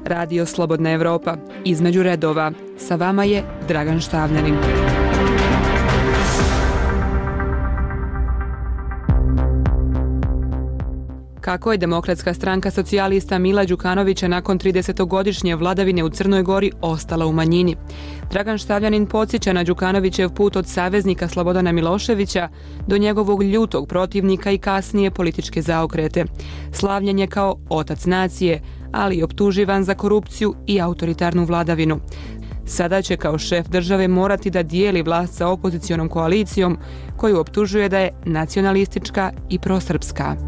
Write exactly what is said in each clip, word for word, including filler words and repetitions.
Radio Slobodna Evropa. Između redova. Sa vama je Dragan Štavljanin. Kako je Demokratska stranka socijalista Mila Đukanovića nakon tridesetogodišnje vladavine u Crnoj Gori ostala u manjini? Dragan Štavljanin podsjeća na Đukanovićev put od saveznika Slobodana Miloševića do njegovog ljutog protivnika i kasnije političke zaokrete. Slavljen je kao otac nacije, ali i optuživan za korupciju i autoritarnu vladavinu. Sada će kao šef države morati da dijeli vlast sa opozicionom koalicijom koju optužuje da je nacionalistička i prosrpska.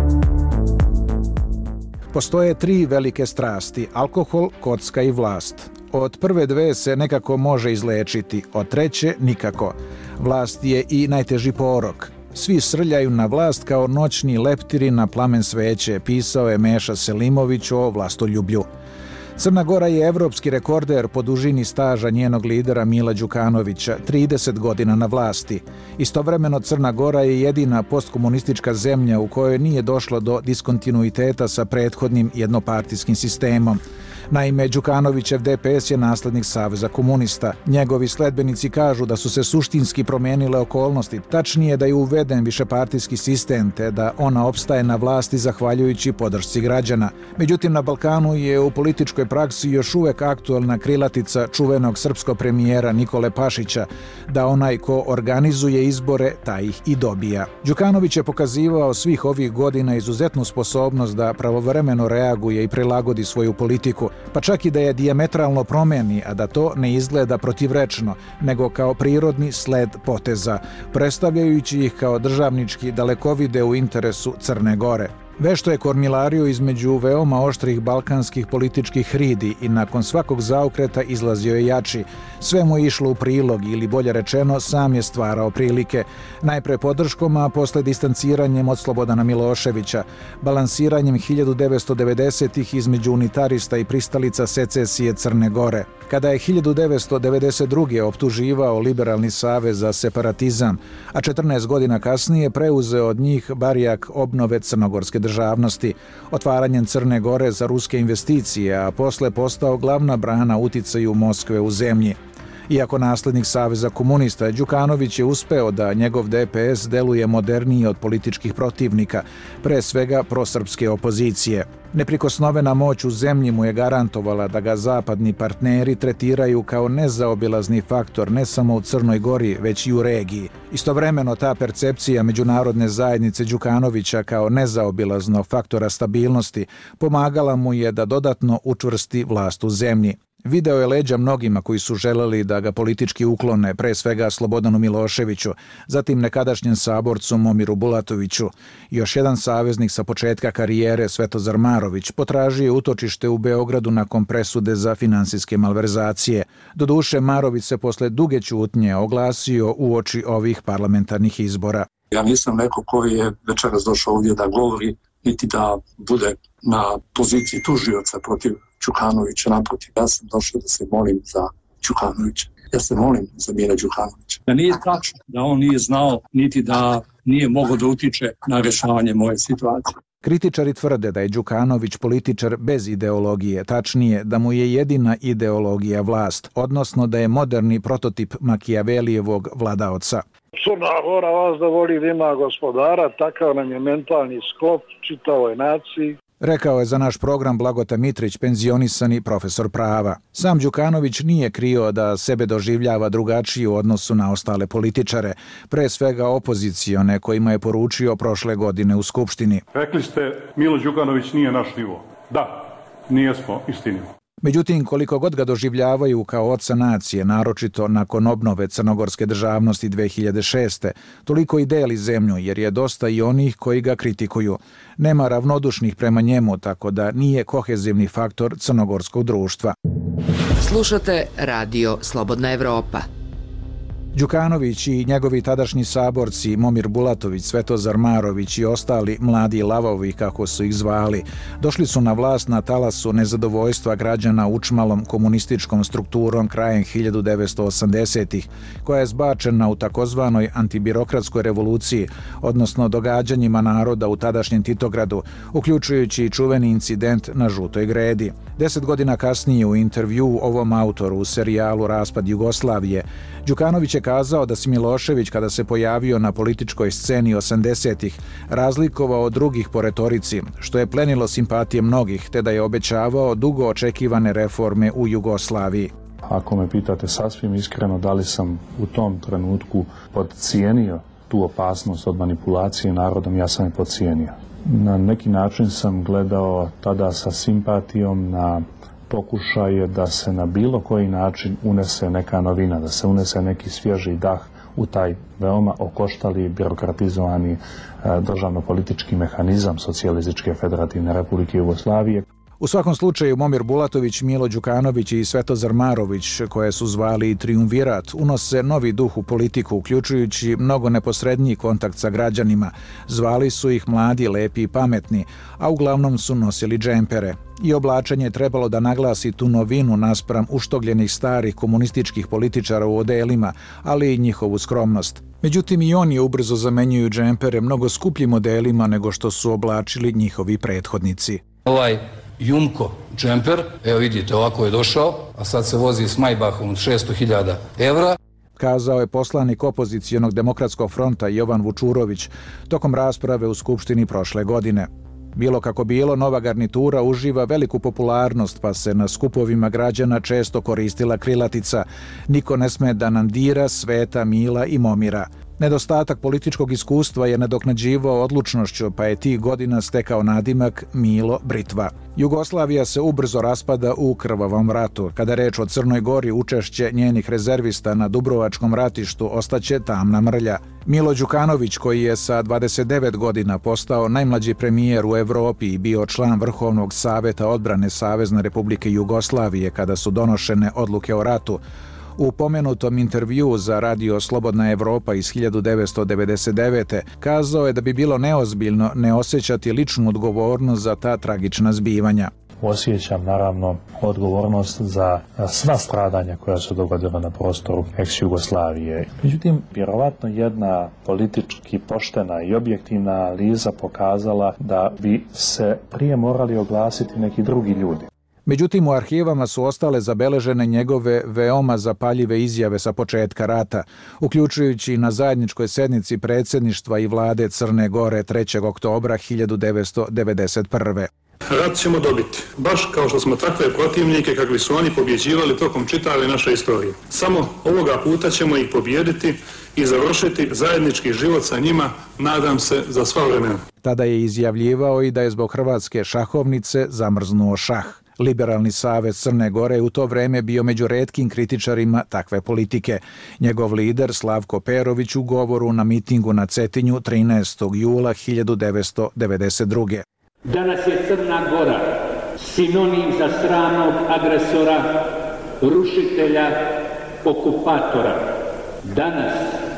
Postoje tri velike strasti, alkohol, kocka i vlast. Od prve dve se nekako može izlečiti, od treće nikako. Vlast je i najteži porok. Svi srljaju na vlast kao noćni leptiri na plamen sveće, pisao je Meša Selimović o vlastoljublju. Crna Gora je evropski rekorder po dužini staža njenog lidera Mila Đukanovića, trideset godina na vlasti. Istovremeno Crna Gora je jedina postkomunistička zemlja u kojoj nije došlo do diskontinuiteta sa prethodnim jednopartijskim sistemom. Naime, Đukanovićev D P S je naslednik Saveza komunista. Njegovi sledbenici kažu da su se suštinski promijenile okolnosti, tačnije da je uveden višepartijski sistem te da ona opstaje na vlasti zahvaljujući podršci građana. Međutim, na Balkanu je u političkoj praksi još uvek aktuelna krilatica čuvenog srpskog premijera Nikole Pašića, da onaj ko organizuje izbore, taj ih i dobija. Đukanović je pokazivao svih ovih godina izuzetnu sposobnost da pravovremeno reaguje i prilagodi svoju politiku, pa čak i da je dijametralno promeni, a da to ne izgleda protivrečno, nego kao prirodni sled poteza, predstavljajući ih kao državnički dalekovide u interesu Crne Gore. Vešto je kormilario između veoma oštrih balkanskih političkih hridi i nakon svakog zaokreta izlazio je jači. Sve mu je išlo u prilog ili bolje rečeno sam je stvarao prilike. Najpre podrškom, a posle distanciranjem od Slobodana Miloševića, balansiranjem hiljadu devetsto devedesetih između unitarista i pristalica secesije Crne Gore. Kada je hiljadu devetsto devedeset druge optuživao Liberalni savez za separatizam, a četrnaest godina kasnije preuzeo od njih barjak obnove crnogorske državnosti, otvaranjem Crne Gore za ruske investicije, a posle postao glavna brana uticaju Moskve u zemlji. Iako naslednik Saveza komunista, Đukanović je uspeo da njegov D P S deluje moderniji od političkih protivnika, pre svega prosrpske opozicije. Neprikosnovena moć u zemlji mu je garantovala da ga zapadni partneri tretiraju kao nezaobilazni faktor ne samo u Crnoj Gori, već i u regiji. Istovremeno ta percepcija međunarodne zajednice Đukanovića kao nezaobilaznog faktora stabilnosti pomagala mu je da dodatno učvrsti vlast u zemlji. Video je leđa mnogima koji su želeli da ga politički uklone, pre svega Slobodanu Miloševiću, zatim nekadašnjem saborcu Momiru Bulatoviću. Još jedan saveznik sa početka karijere, Svetozar Marović, potražio je utočište u Beogradu nakon presude za finansijske malverzacije. Doduše, Marović se posle duge ćutnje oglasio uoči ovih parlamentarnih izbora. Ja nisam neko koji je večeras došao ovdje da govori, niti da bude na poziciji tužioca protiv Đukanovića, naprotiv. Ja sam došao da se molim za Đukanovića. Ja se molim za Mila Đukanovića. Da nije tačno da on nije znao, niti da nije mogao da utiče na rješavanje moje situacije. Kritičari tvrde da je Đukanović političar bez ideologije, tačnije da mu je jedina ideologija vlast, odnosno da je moderni prototip Makijavelijevog vladaoca. Crna Gora vas da voli da ima gospodara, takav nam je mentalni sklop čitavoj naciji. Rekao je za naš program Blagota Mitrić, penzionisani profesor prava. Sam Đukanović nije krio da sebe doživljava drugačije u odnosu na ostale političare, pre svega opozicione kojima je poručio prošle godine u Skupštini. Rekli ste, Milo Đukanović nije naš nivo. Da, nije smo istinimo. Međutim, koliko god ga doživljavaju kao oca nacije, naročito nakon obnove crnogorske državnosti dve hiljade šeste, toliko i deli zemlju, jer je dosta i onih koji ga kritikuju. Nema ravnodušnih prema njemu, tako da nije kohezivni faktor crnogorskog društva. Slušate Radio Slobodna Evropa. Đukanović i njegovi tadašnji saborci Momir Bulatović, Svetozar Marović i ostali mladi lavovi, kako su ih zvali, došli su na vlast na talasu nezadovoljstva građana učmalom komunističkom strukturom krajem hiljadu devetsto osamdesetih, koja je zbačena u takozvanoj antibirokratskoj revoluciji, odnosno događanjima naroda u tadašnjem Titogradu, uključujući i čuveni incident na Žutoj Gredi. Deset godina kasnije u intervju ovom autoru u serijalu Raspad Jugoslavije, Đukanović je kazao da se Milošević, kada se pojavio na političkoj sceni osamdesetih, razlikovao od drugih po retorici, što je plenilo simpatije mnogih, te da je obećavao dugo očekivane reforme u Jugoslaviji. Ako me pitate sasvim iskreno da li sam u tom trenutku podcijenio tu opasnost od manipulacije narodom, ja sam je podcijenio. Na neki način sam gledao tada sa simpatijom na pokušaje da se na bilo koji način unese neka novina, da se unese neki svježi dah u taj veoma okoštali, birokratizovani državno-politički mehanizam Socijalističke federativne republike Jugoslavije. U svakom slučaju, Momir Bulatović, Milo Đukanović i Svetozar Marović, koje su zvali Triumvirat, unose novi duh u politiku, uključujući mnogo neposredniji kontakt sa građanima. Zvali su ih mladi, lepi i pametni, a uglavnom su nosili džempere. I oblačenje je trebalo da naglasi tu novinu naspram uštogljenih starih komunističkih političara u odelima, ali i njihovu skromnost. Međutim, i oni ubrzo zamenjuju džempere mnogo skupljim modelima nego što su oblačili njihovi prethodnici. Ovaj Jumko džemper, evo vidite, ovako je došao, a sad se vozi s Maybachom od šesto hiljada evra. Kazao je poslanik opozicijonog Demokratskog fronta Jovan Vučurović tokom rasprave u Skupštini prošle godine. Bilo kako bilo, nova garnitura uživa veliku popularnost, pa se na skupovima građana često koristila krilatica "Niko ne sme da nam dira, Sveta, Mila i Momira". Nedostatak političkog iskustva je nadoknađivao odlučnošću, pa je tih godina stekao nadimak Milo Britva. Jugoslavija se ubrzo raspada u krvavom ratu. Kada reč o Crnoj Gori, učešće njenih rezervista na Dubrovačkom ratištu ostaće tamna mrlja. Milo Đukanović, koji je sa dvadeset devet godina postao najmlađi premijer u Evropi i bio član Vrhovnog saveta odbrane Savezne Republike Jugoslavije kada su donošene odluke o ratu, u pomenutom intervjuu za radio Slobodna Evropa iz hiljadu devetsto devedeset devete. kazao je da bi bilo neozbiljno ne osjećati ličnu odgovornost za ta tragična zbivanja. Osjećam naravno odgovornost za sva stradanja koja su dogodila na prostoru ex-Jugoslavije. Međutim, vjerovatno jedna politički poštena i objektivna analiza pokazala da bi se prije morali oglasiti neki drugi ljudi. Međutim, u arhivama su ostale zabeležene njegove veoma zapaljive izjave sa početka rata, uključujući na zajedničkoj sednici predsjedništva i vlade Crne Gore trećeg oktobra hiljadu devetsto devedeset prve. Rat ćemo dobiti, baš kao što smo takve protivnike kakvi su oni pobjeđivali tokom čitave naše istorije. Samo ovoga puta ćemo ih pobijediti i završiti zajednički život sa njima, nadam se, za sva vremena. Tada je izjavljivao i da je zbog hrvatske šahovnice zamrznuo šah. Liberalni savez Crne Gore je u to vreme bio među retkim kritičarima takve politike. Njegov lider Slavko Perović u govoru na mitingu na Cetinju trinaestog jula hiljadu devetsto devedeset druge. Danas je Crna Gora sinonim za stranog agresora, rušitelja, okupatora. Danas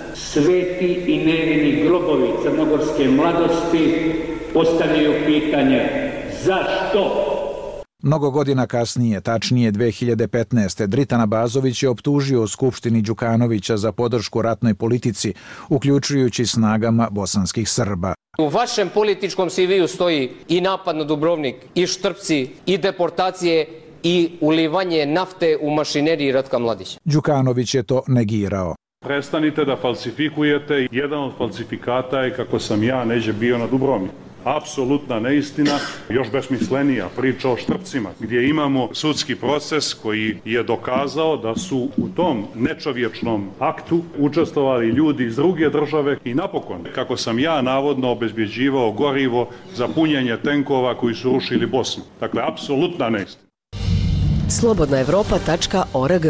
sveti i nevini grobovi crnogorske mladosti postavljaju pitanje zašto? Mnogo godina kasnije, tačnije dve hiljade petnaeste. Dritan Abazović je optužio u Skupštini Đukanovića za podršku ratnoj politici, uključujući snagama bosanskih Srba. U vašem političkom C V-u stoji i napad na Dubrovnik, i Štrpci, i deportacije, i ulivanje nafte u mašineriji Ratka Mladića. Đukanović je to negirao. Prestanite da falsifikujete. Jedan od falsifikata je kako sam ja neđe bio na Dubrovniku. Apsolutna neistina, još besmislenija priča o Štrpcima, gdje imamo sudski proces koji je dokazao da su u tom nečovječnom aktu učestvovali ljudi iz druge države i napokon, kako sam ja navodno obezbjeđivao gorivo za punjenje tenkova koji su rušili Bosnu. Dakle, apsolutna neistina. slobodna evropa tačka org.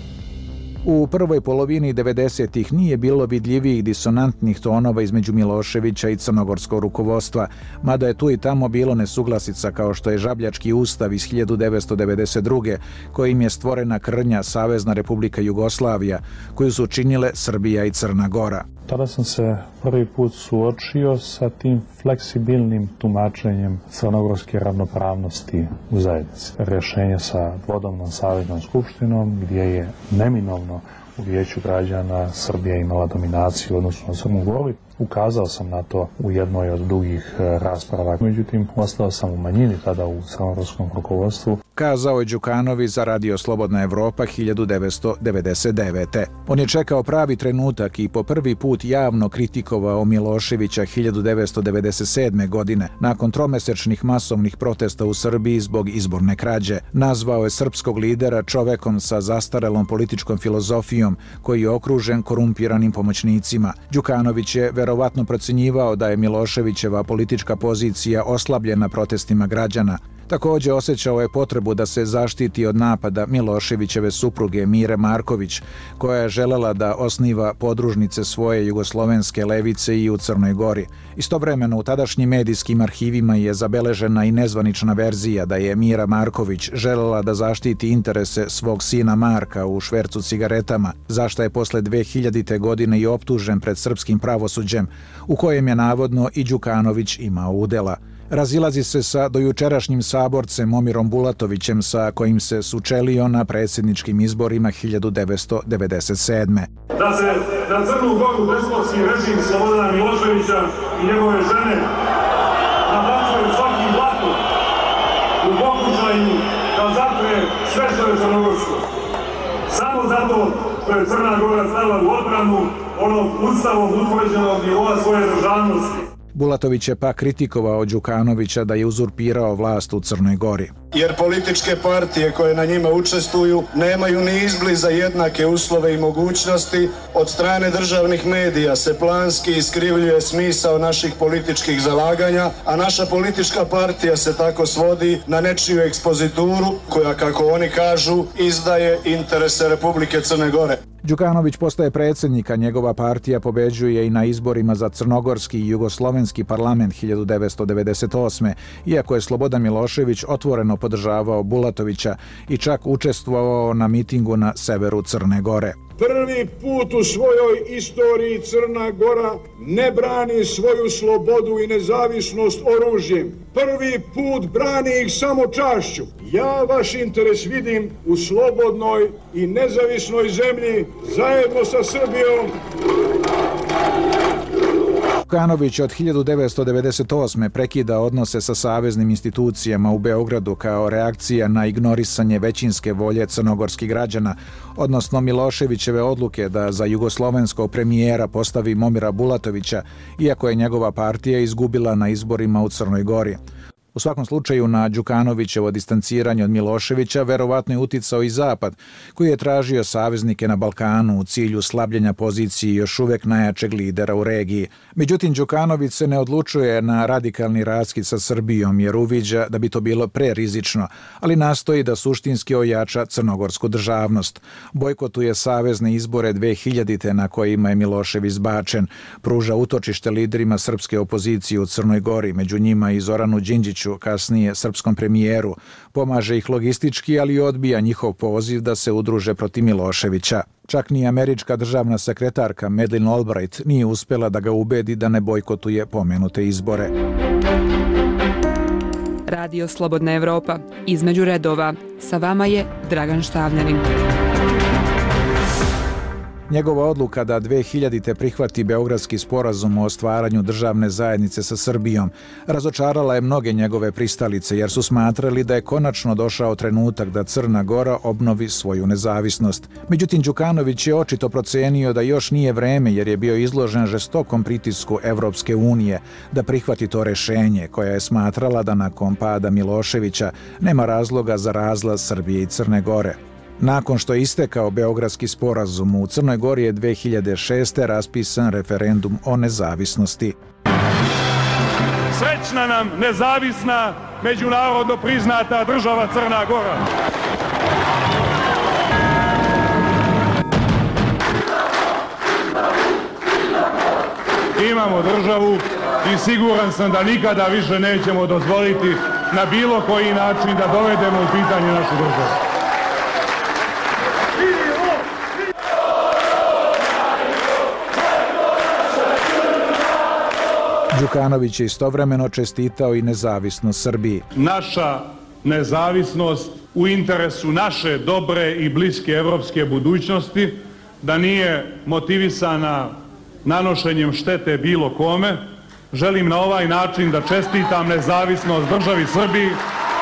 U prvoj polovini devedesetih nije bilo vidljivijih disonantnih tonova između Miloševića i crnogorskog rukovodstva, mada je tu i tamo bilo nesuglasica kao što je Žabljački ustav iz hiljadu devetsto devedeset druge, kojim je stvorena krnja Savezna Republika Jugoslavija, koju su činile Srbija i Crna Gora. Tada sam se prvi put suočio sa tim fleksibilnim tumačenjem crnogorske ravnopravnosti u zajednici. Rješenje sa dvodomnom saveznom skupštinom gdje je neminovno u vijeću građana Srbija imala dominaciju u odnosu na Crnu Goru, Ukazao sam na to u jednoj od drugih rasprava, međutim ostao sam u manjini tada u crnogorskom rukovodstvu. Kazao je Đukanović za Radio Slobodna Evropa hiljadu devetsto devedeset devete. On je čekao pravi trenutak i po prvi put javno kritikovao Miloševića hiljadu devetsto devedeset sedme. godine nakon tromesečnih masovnih protesta u Srbiji zbog izborne krađe. Nazvao je srpskog lidera čovekom sa zastarelom političkom filozofijom koji je okružen korumpiranim pomoćnicima. Đukanović je verovatno procenjivao da je Miloševićeva politička pozicija oslabljena protestima građana. Također osjećao je potrebu da se zaštiti od napada Miloševićeve supruge Mire Marković, koja je želela da osniva podružnice svoje jugoslovenske levice i u Crnoj Gori. Istovremeno u tadašnjim medijskim arhivima je zabeležena i nezvanična verzija da je Mira Marković želela da zaštiti interese svog sina Marka u švercu cigaretama, za šta je posle dve hiljadite. godine i optužen pred srpskim pravosuđem, u kojem je navodno i Đukanović imao udela. Razilazi se sa dojučerašnjim saborcem Momirom Bulatovićem sa kojim se sučelio na predsjedničkim izborima hiljadu devetsto devedeset sedme. Da se na Crnu Goru despotski režim Slobodana Miloševića i njegove žene nabacuje svaki blato u pokušaju da zatre sve što je crnogorsko. Samo zato što je Crna Gora stala u odbranu onog ustavom utvrđenog nivoa svoje državnosti. Bulatović je pa kritikovao Đukanovića da je uzurpirao vlast u Crnoj Gori. Jer političke partije koje na njima učestvuju nemaju ni izbliza jednake uslove i mogućnosti. Od strane državnih medija se planski iskrivljuje smisao naših političkih zalaganja, a naša politička partija se tako svodi na nečiju ekspozituru koja, kako oni kažu, izdaje interese Republike Crne Gore. Đukanović postaje predsjednik, a njegova partija pobeđuje i na izborima za crnogorski i jugoslovenski parlament hiljadu devetsto devedeset osme. Iako je Slobodan Milošević otvoreno podržavao Bulatovića i čak učestvovao na mitingu na severu Crne Gore. Prvi put u svojoj istoriji Crna Gora ne brani svoju slobodu i nezavisnost oružjem. Prvi put brani ih samo čašću. Ja vaš interes vidim u slobodnoj i nezavisnoj zemlji zajedno sa Srbijom. Đukanović od hiljadu devetsto devedeset osme. prekida odnose sa saveznim institucijama u Beogradu kao reakcija na ignorisanje većinske volje crnogorskih građana, odnosno Miloševićeve odluke da za jugoslovenskog premijera postavi Momira Bulatovića, iako je njegova partija izgubila na izborima u Crnoj Gori. U svakom slučaju na Đukanovićevo distanciranje od Miloševića verovatno je uticao i Zapad, koji je tražio saveznike na Balkanu u cilju slabljenja pozicije još uvek najjačeg lidera u regiji. Međutim, Đukanović se ne odlučuje na radikalni raskid sa Srbijom jer uviđa da bi to bilo prerizično, ali nastoji da suštinski ojača crnogorsku državnost. Bojkotuje savezne izbore dve hiljadite. na kojima je Milošević zbačen, pruža utočište liderima srpske opozicije u Crnoj Gori, među njima i Zoranu Đinđiću, kasnije srpskom premijeru, pomaže ih logistički, ali odbija njihov poziv da se udruže protiv Miloševića. Čak ni američka državna sekretarka Madeleine Albright nije uspjela da ga ubedi da ne bojkotuje pomenute izbore. Radio Slobodna Evropa. Između redova. Sa vama je Dragan Štavljanin. Njegova odluka da dve hiljadite. prihvati Beogradski sporazum o stvaranju državne zajednice sa Srbijom razočarala je mnoge njegove pristalice jer su smatrali da je konačno došao trenutak da Crna Gora obnovi svoju nezavisnost. Međutim, Đukanović je očito procenio da još nije vreme jer je bio izložen žestokom pritisku Evropske unije da prihvati to rešenje, koja je smatrala da nakon pada Miloševića nema razloga za razlaz Srbije i Crne Gore. Nakon što je istekao Beogradski sporazum, u Crnoj Gori je dve hiljade šeste. raspisan referendum o nezavisnosti. Srećna nam nezavisna, međunarodno priznata država Crna Gora. Imamo državu i siguran sam da nikada više nećemo dozvoliti na bilo koji način da dovedemo u pitanje našu državu. Đukanović je istovremeno čestitao i nezavisnost Srbiji. Naša nezavisnost u interesu naše dobre i bliske evropske budućnosti, da nije motivisana nanošenjem štete bilo kome. Želim na ovaj način da čestitam nezavisnost državi Srbiji.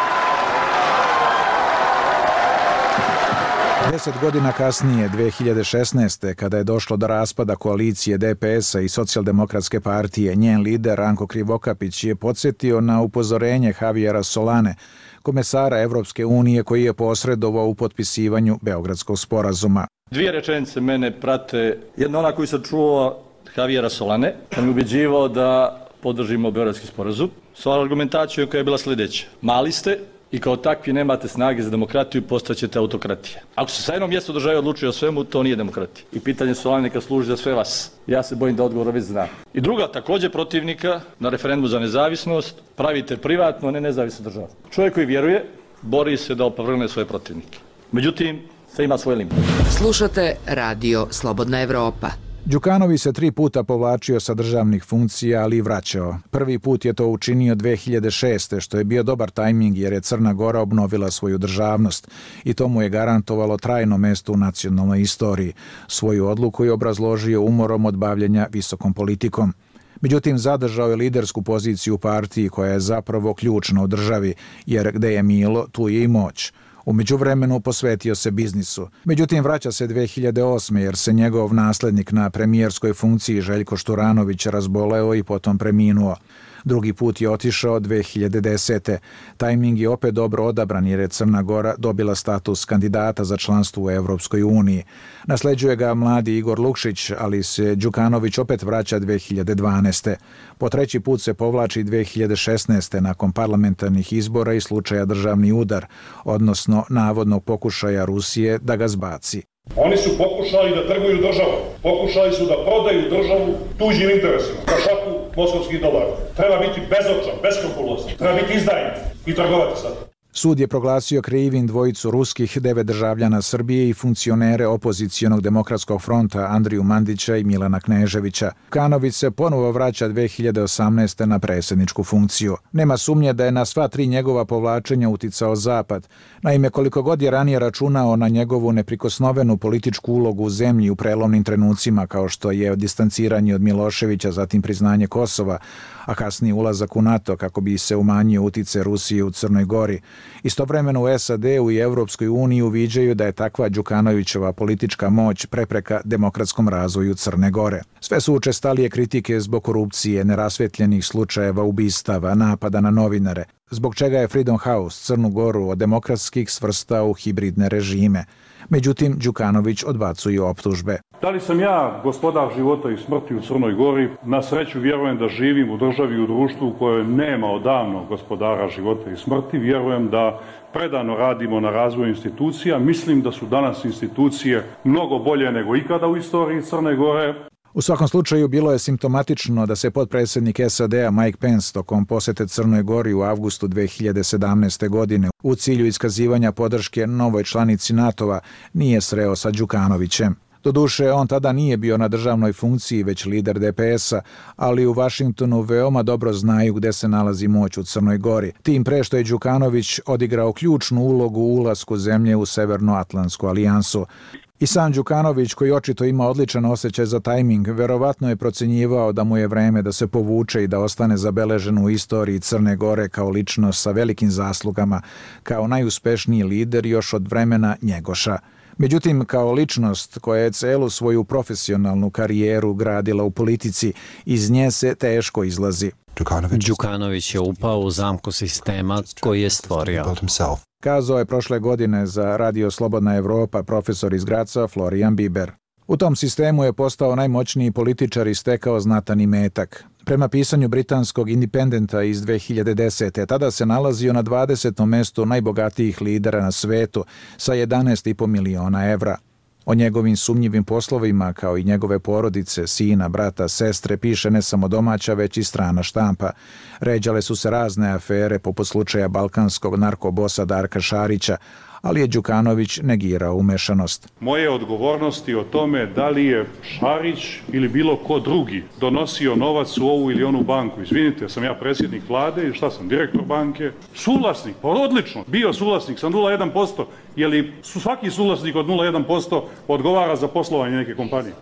Deset godina kasnije, dve hiljade šesnaeste. kada je došlo do raspada koalicije D P S-a i Socijaldemokratske partije, njen lider Ranko Krivokapić je podsjetio na upozorenje Javiera Solane, komesara Evropske unije koji je posredovao u potpisivanju Beogradskog sporazuma. Dvije rečenice mene prate. Jedna ona koju sam čuo Javiera Solane, kad mi ubeđivao da podržimo Beogradski sporazum, sa argumentacijom koja je bila sljedeća. Mali ste i kao takvi nemate snage za demokratiju, postaćete autokratija. Ako se sa jednom mjestu države odlučuje o svemu, to nije demokratija. I pitanje Solane neka služi za sve vas. Ja se bojim da odgovor već znam. I druga, također protivnika na referendumu za nezavisnost, pravite privatno, ne nezavisnu državu. Čovjek koji vjeruje, bori se da opovrgne svoje protivnike. Međutim, sve ima svoje limite. Slušate Radio Slobodna Evropa. Đukanović se tri puta povlačio sa državnih funkcija, ali i vraćao. Prvi put je to učinio dve hiljade šeste. što je bio dobar tajming jer je Crna Gora obnovila svoju državnost i to mu je garantovalo trajno mesto u nacionalnoj istoriji. Svoju odluku je obrazložio umorom od bavljenja visokom politikom. Međutim, zadržao je lidersku poziciju u partiji koja je zapravo ključna u državi, jer gde je Milo, tu je i moć. U međuvremenu posvetio se biznisu. Međutim, vraća se dve hiljade osme. jer se njegov naslednik na premijerskoj funkciji Željko Šturanović razboleo i potom preminuo. Drugi put je otišao dve hiljade desete. Tajming je opet dobro odabran jer je Crna Gora dobila status kandidata za članstvo u Evropskoj uniji. Nasleđuje ga mladi Igor Lukšić, ali se Đukanović opet vraća dve hiljade dvanaeste. Po treći put se povlači dve hiljade šesnaeste. nakon parlamentarnih izbora i slučaja državni udar, odnosno navodnog pokušaja Rusije da ga zbaci. Oni su pokušali da trguju državom. Pokušali su da prodaju državu tuđim interesima. Za šaku moskovskih dolara. Treba biti bezočan, beskrupulozan. Treba biti izdajnik i trgovati sad. Sud je proglasio krivim dvojicu ruskih, devet državljana Srbije i funkcionere opozicionog demokratskog fronta Andriju Mandića i Milana Kneževića. Đukanović se ponovo vraća dve hiljade osamnaeste. na predsjedničku funkciju. Nema sumnje da je na sva tri njegova povlačenja uticao Zapad. Naime, koliko god je ranije računao na njegovu neprikosnovenu političku ulogu u zemlji u prelomnim trenucima, kao što je distanciranje od Miloševića, zatim priznanje Kosova, a kasnije ulazak u NATO kako bi se umanjio utice Rusije u Crnoj Gori. Istovremeno u S A D-u i Evropskoj uniji uviđaju da je takva Đukanovićeva politička moć prepreka demokratskom razvoju Crne Gore. Sve su učestalije kritike zbog korupcije, nerasvetljenih slučajeva ubistava, napada na novinare, zbog čega je Freedom House Crnu Goru od demokratskih svrstao u hibridne režime. Međutim, Đukanović odbacuje optužbe. Da li sam ja gospodar života i smrti u Crnoj Gori? Na sreću vjerujem da živim u državi i u društvu u kojoj nema odavno gospodara života i smrti. Vjerujem da predano radimo na razvoju institucija. Mislim da su danas institucije mnogo bolje nego ikada u istoriji Crne Gore. U svakom slučaju bilo je simptomatično da se potpredsjednik S A D-a Mike Pence tokom posjete Crnoj Gori u avgustu dve hiljade sedamnaeste. godine u cilju iskazivanja podrške novoj članici NATO-a nije sreo sa Đukanovićem. Doduše, on tada nije bio na državnoj funkciji, već lider D P S-a, ali u Vašingtonu veoma dobro znaju gde se nalazi moć u Crnoj Gori. Tim pre što je Đukanović odigrao ključnu ulogu u ulasku zemlje u Severnoatlantsku alijansu. I sam Đukanović, koji očito ima odličan osjećaj za tajming, verovatno je procenjivao da mu je vreme da se povuče i da ostane zabeležen u istoriji Crne Gore kao ličnost sa velikim zaslugama, kao najuspešniji lider još od vremena Njegoša. Međutim, kao ličnost koja je celu svoju profesionalnu karijeru gradila u politici, iz nje se teško izlazi. Đukanović je upao u zamku sistema koji je stvorio. Kazao je prošle godine za Radio Slobodna Evropa profesor iz Graca Florian Biber. U tom sistemu je postao najmoćniji političar i stekao znatan imetak. Prema pisanju britanskog Independenta iz dve hiljade desete. tada se nalazio na dvadesetom mestu najbogatijih lidera na svetu sa jedanaest i po miliona evra. O njegovim sumnjivim poslovima, kao i njegove porodice, sina, brata, sestre, piše ne samo domaća, već i strana štampa. Ređale su se razne afere, poput slučaja balkanskog narkobosa Darka Šarića, ali je Đukanović negirao umešanost. Moje odgovornosti o tome da li je Šarić ili bilo ko drugi donosio novac u ovu ili onu banku. Izvinite, sam ja predsjednik vlade i šta sam, direktor banke? Suvlasnik, pa odlično, bio suvlasnik sa nula zarez jedan posto, je li svaki suvlasnik od nula zarez jedan posto odgovara za poslovanje neke kompanije?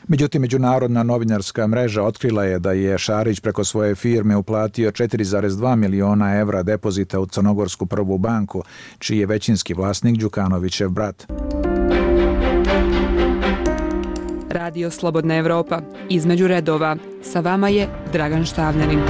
Međutim, međunarodna novinarska mreža otkrila je da je Šarić preko svoje firme uplatio četiri zarez dva miliona evra depozita u Crnogorsku prvu banku, čiji je većinski vlasnik Đukanovićev brat. Radio Slobodna Evropa. Između redova. Sa vama je Dragan Štavljanin.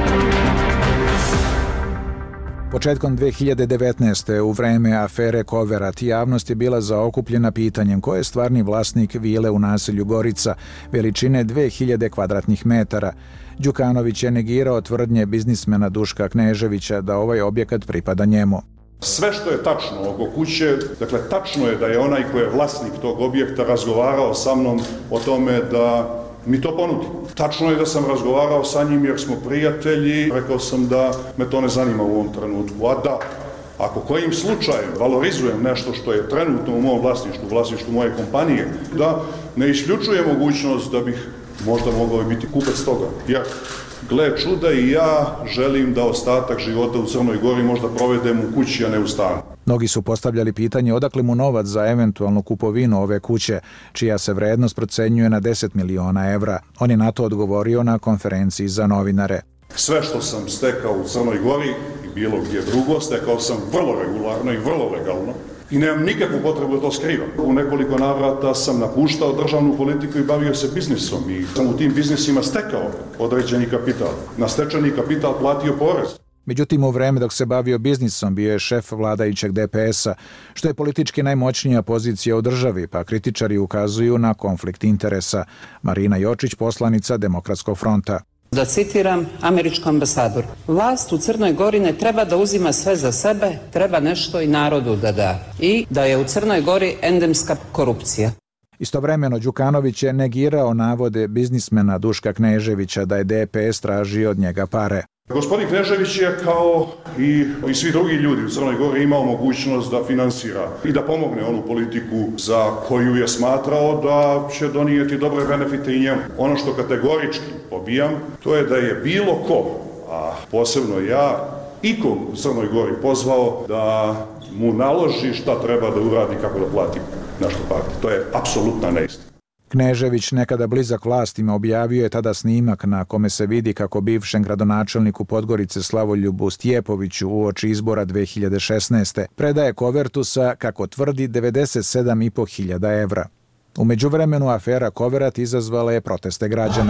Početkom dve hiljade devetnaeste. u vreme afere Koverat javnost je bila zaokupljena pitanjem ko je stvarni vlasnik vile u naselju Gorica veličine dve hiljade kvadratnih metara. Đukanović je negirao tvrdnje biznismena Duška Kneževića da ovaj objekat pripada njemu. Sve što je tačno oko kuće, dakle tačno je da je onaj koji je vlasnik tog objekta razgovarao sa mnom o tome da mi to ponudi. Tačno je da sam razgovarao sa njim jer smo prijatelji, rekao sam da me to ne zanima u ovom trenutku, a da ako kojim slučajem valorizujem nešto što je trenutno u mom vlasništvu, vlasništvu moje kompanije, da ne isključuje mogućnost da bih možda mogao biti kupac toga. Jer, gle čuda, i ja želim da ostatak života u Crnoj Gori možda provedem u kući, a ne u stanu. Mnogi su postavljali pitanje odakle mu novac za eventualnu kupovinu ove kuće, čija se vrednost procenjuje na deset miliona evra. On je na to odgovorio na konferenciji za novinare. Sve što sam stekao u Crnoj Gori i bilo gdje drugo, stekao sam vrlo regularno i vrlo legalno. I nemam nikakvu potrebu da to skrivam. U nekoliko navrata sam napuštao državnu politiku i bavio se biznisom i sam u tim biznisima stekao određeni kapital. Na stečeni kapital platio porez. Međutim, u vreme dok se bavio biznisom bio je šef vladajućeg D P S-a, što je politički najmoćnija pozicija u državi, pa kritičari ukazuju na konflikt interesa. Marina Jočić, poslanica Demokratskog fronta. Da citiram američku ambasadoru. Vlast u Crnoj Gori ne treba da uzima sve za sebe, treba nešto i narodu da da. I da je u Crnoj Gori endemska korupcija. Istovremeno Đukanović je negirao navode biznismena Duška Kneževića da je D P S tražio od njega pare. Gospodin Knežević je kao i, i svi drugi ljudi u Crnoj Gori imao mogućnost da finansira i da pomogne onu politiku za koju je smatrao da će donijeti dobre benefite i njemu. Ono što kategorički pobijam, to je da je bilo ko, a posebno ja, ikog u Crnoj Gori pozvao da mu naloži šta treba da uradi, kako da plati nešto partije. To je apsolutna neistina. Knežević, nekada blizak vlastima, objavio je tada snimak na kome se vidi kako bivšem gradonačelniku Podgorice Slavoljubu Stjepoviću uoči izbora dve hiljade šesnaeste. predaje kovertu sa, kako tvrdi, devedeset sedam i po hiljada evra. U međuvremenu afera Koverat izazvala je proteste građana.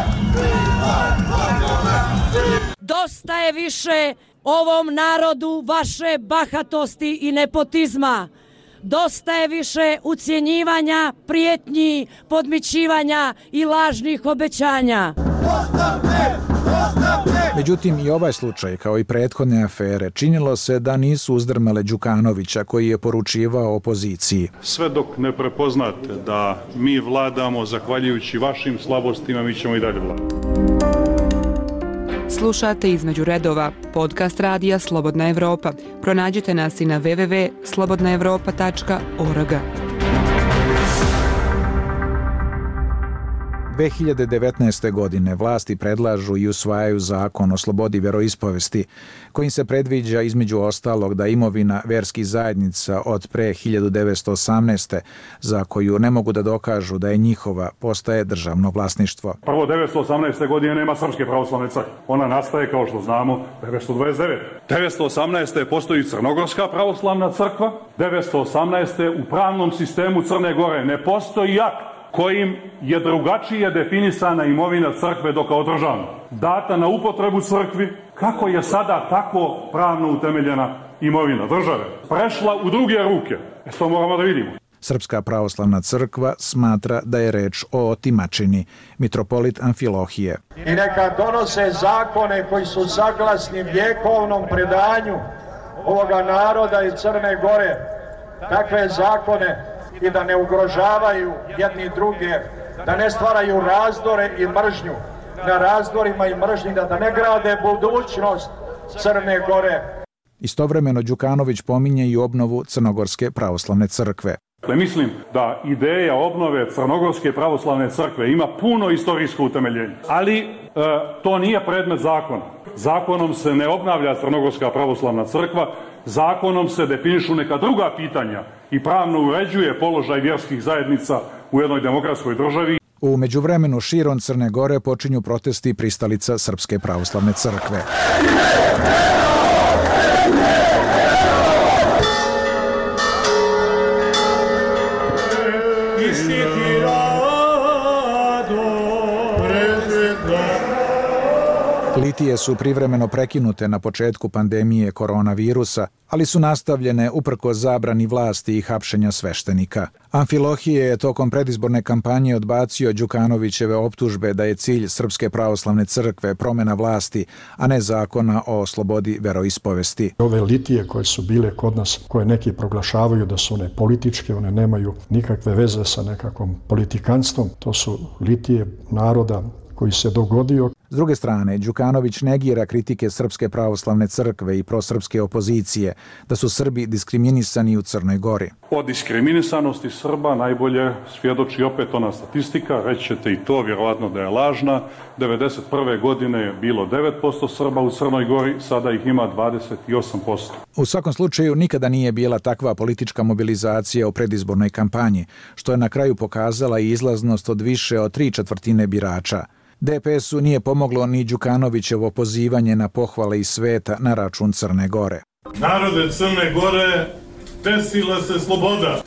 Dosta je više ovom narodu vaše bahatosti i nepotizma. Dosta je više ucjenjivanja, prijetnji, podmićivanja i lažnih obećanja. Međutim, i ovaj slučaj, kao i prethodne afere, činilo se da nisu uzdrmale Đukanovića, koji je poručivao opoziciji. Sve dok ne prepoznate da mi vladamo zahvaljujući vašim slabostima, mi ćemo i dalje vladati. Slušate Između redova, podcast radija Slobodna Evropa. Pronađite nas i na w w w tačka slobodna evropa tačka org. dve hiljade devetnaeste. godine vlasti predlažu i usvajaju zakon o slobodi veroispovesti, kojim se predviđa između ostalog da imovina verskih zajednica od pre hiljadu devetsto osamnaeste. za koju ne mogu da dokažu da je njihova, postaje državno vlasništvo. Prvo, devetsto osamnaeste. godine nema Srpske pravoslavne crkve. Ona nastaje, kao što znamo, devetsto dvadeset devete. devetsto osamnaeste. postoji Crnogorska pravoslavna crkva. devetsto osamnaeste. u pravnom sistemu Crne Gore ne postoji akt kojim je drugačije definisana imovina crkve do kao državna. Data na upotrebu crkvi, kako je sada tako pravno utemeljena imovina države, prešla u druge ruke. E, to moramo da vidimo. Srpska pravoslavna crkva smatra da je reč o otimačini. Mitropolit Amfilohije. I neka donose zakone koji su saglasni vjekovnom predanju ovoga naroda i Crne Gore. Takve zakone i da ne ugrožavaju jedni druge, da ne stvaraju razdore i mržnju na razdorima i mržnji, da ne grade budućnost Crne Gore. Istovremeno Đukanović pominje i obnovu Crnogorske pravoslavne crkve. Mislim da ideja obnove Crnogorske pravoslavne crkve ima puno istorijsko utemeljenje, ali e, to nije predmet zakona. Zakonom se ne obnavlja Crnogorska pravoslavna crkva, zakonom se definišu neka druga pitanja i pravno uređuje položaj vjerskih zajednica u jednoj demokratskoj državi. U međuvremenu širom Crne Gore počinju protesti pristalica Srpske pravoslavne crkve. Litije su privremeno prekinute na početku pandemije koronavirusa, ali su nastavljene uprkos zabrani vlasti i hapšenja sveštenika. Amfilohije je tokom predizborne kampanje odbacio Đukanovićeve optužbe da je cilj Srpske pravoslavne crkve promjena vlasti, a ne zakona o slobodi veroispovesti. Ove litije koje su bile kod nas, koje neki proglašavaju da su one političke, one nemaju nikakve veze sa nekakvom politikanstvom, to su litije naroda koji se dogodio. S druge strane, Đukanović negira kritike Srpske pravoslavne crkve i prosrpske opozicije da su Srbi diskriminisani u Crnoj Gori. O diskriminisanosti Srba najbolje svjedoči opet ona statistika, reći ćete i to vjerovatno da je lažna. devedeset prve godine je bilo devet posto Srba u Crnoj Gori, sada ih ima dvadeset osam posto. U svakom slučaju nikada nije bila takva politička mobilizacija u predizbornoj kampanji, što je na kraju pokazala i izlaznost od više od tri četvrtine birača. D P S-u nije pomoglo ni Đukanovićevo pozivanje na pohvale iz sveta na račun Crne Gore. Narode Crne Gore, desila se sloboda.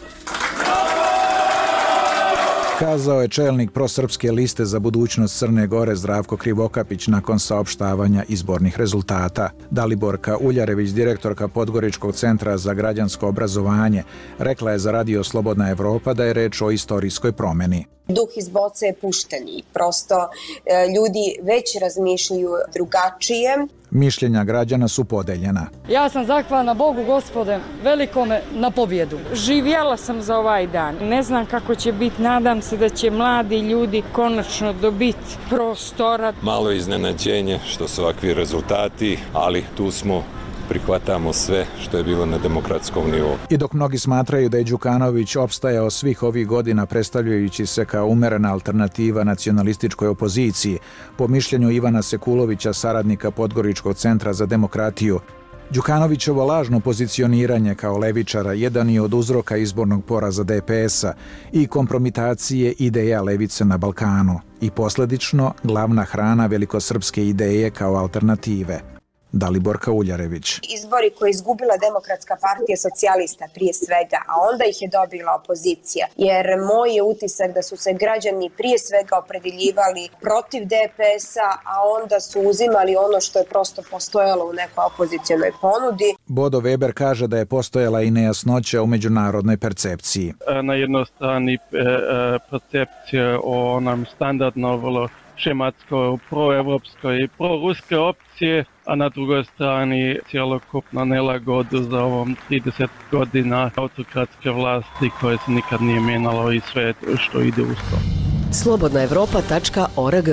Kazao je čelnik prosrpske liste za budućnost Crne Gore Zdravko Krivokapić nakon saopštavanja izbornih rezultata. Daliborka Uljarević, direktorka Podgoričkog centra za građansko obrazovanje, rekla je za Radio Slobodna Evropa da je reč o istorijskoj promjeni. Duh iz boce je pušten i prosto ljudi već razmišljaju drugačije. Mišljenja građana su podeljena. Ja sam zahvalna Bogu Gospode velikome na pobjedu. Živjela sam za ovaj dan. Ne znam kako će biti, nadam se da će mladi ljudi konačno dobiti prostora. Malo iznenađenje što su ovakvi rezultati, ali tu smo, prihvatamo sve što je bilo na demokratskom nivou. I dok mnogi smatraju da je Đukanović opstajao svih ovih godina predstavljajući se kao umerena alternativa nacionalističkoj opoziciji, po mišljenju Ivana Sekulovića, saradnika Podgoričkog centra za demokratiju, Đukanovićevo lažno pozicioniranje kao levičara jedan je od uzroka izbornog poraza D P S-a i kompromitacije ideja levice na Balkanu i posljedično glavna hrana velikosrpske ideje kao alternative. Daliborka Uljarević. Izbori koje je izgubila Demokratska partija socijalista prije svega, a onda ih je dobila opozicija. Jer moj je utisak da su se građani prije svega opredeljivali protiv D P S-a, a onda su uzimali ono što je prosto postojalo u nekoj opozicionoj ponudi. Bodo Weber kaže da je postojala i nejasnoća u međunarodnoj percepciji. Na jednoj strani percepcije o onom standardno vrlo šematskoj, proevropskoj i proruske opcije, a na drugoj strani cjelokupna nelagodu za ovom trideset godina autokratske vlasti koje se nikad nije mijenjalo i sve što ide uz to. slobodna evropa tačka org.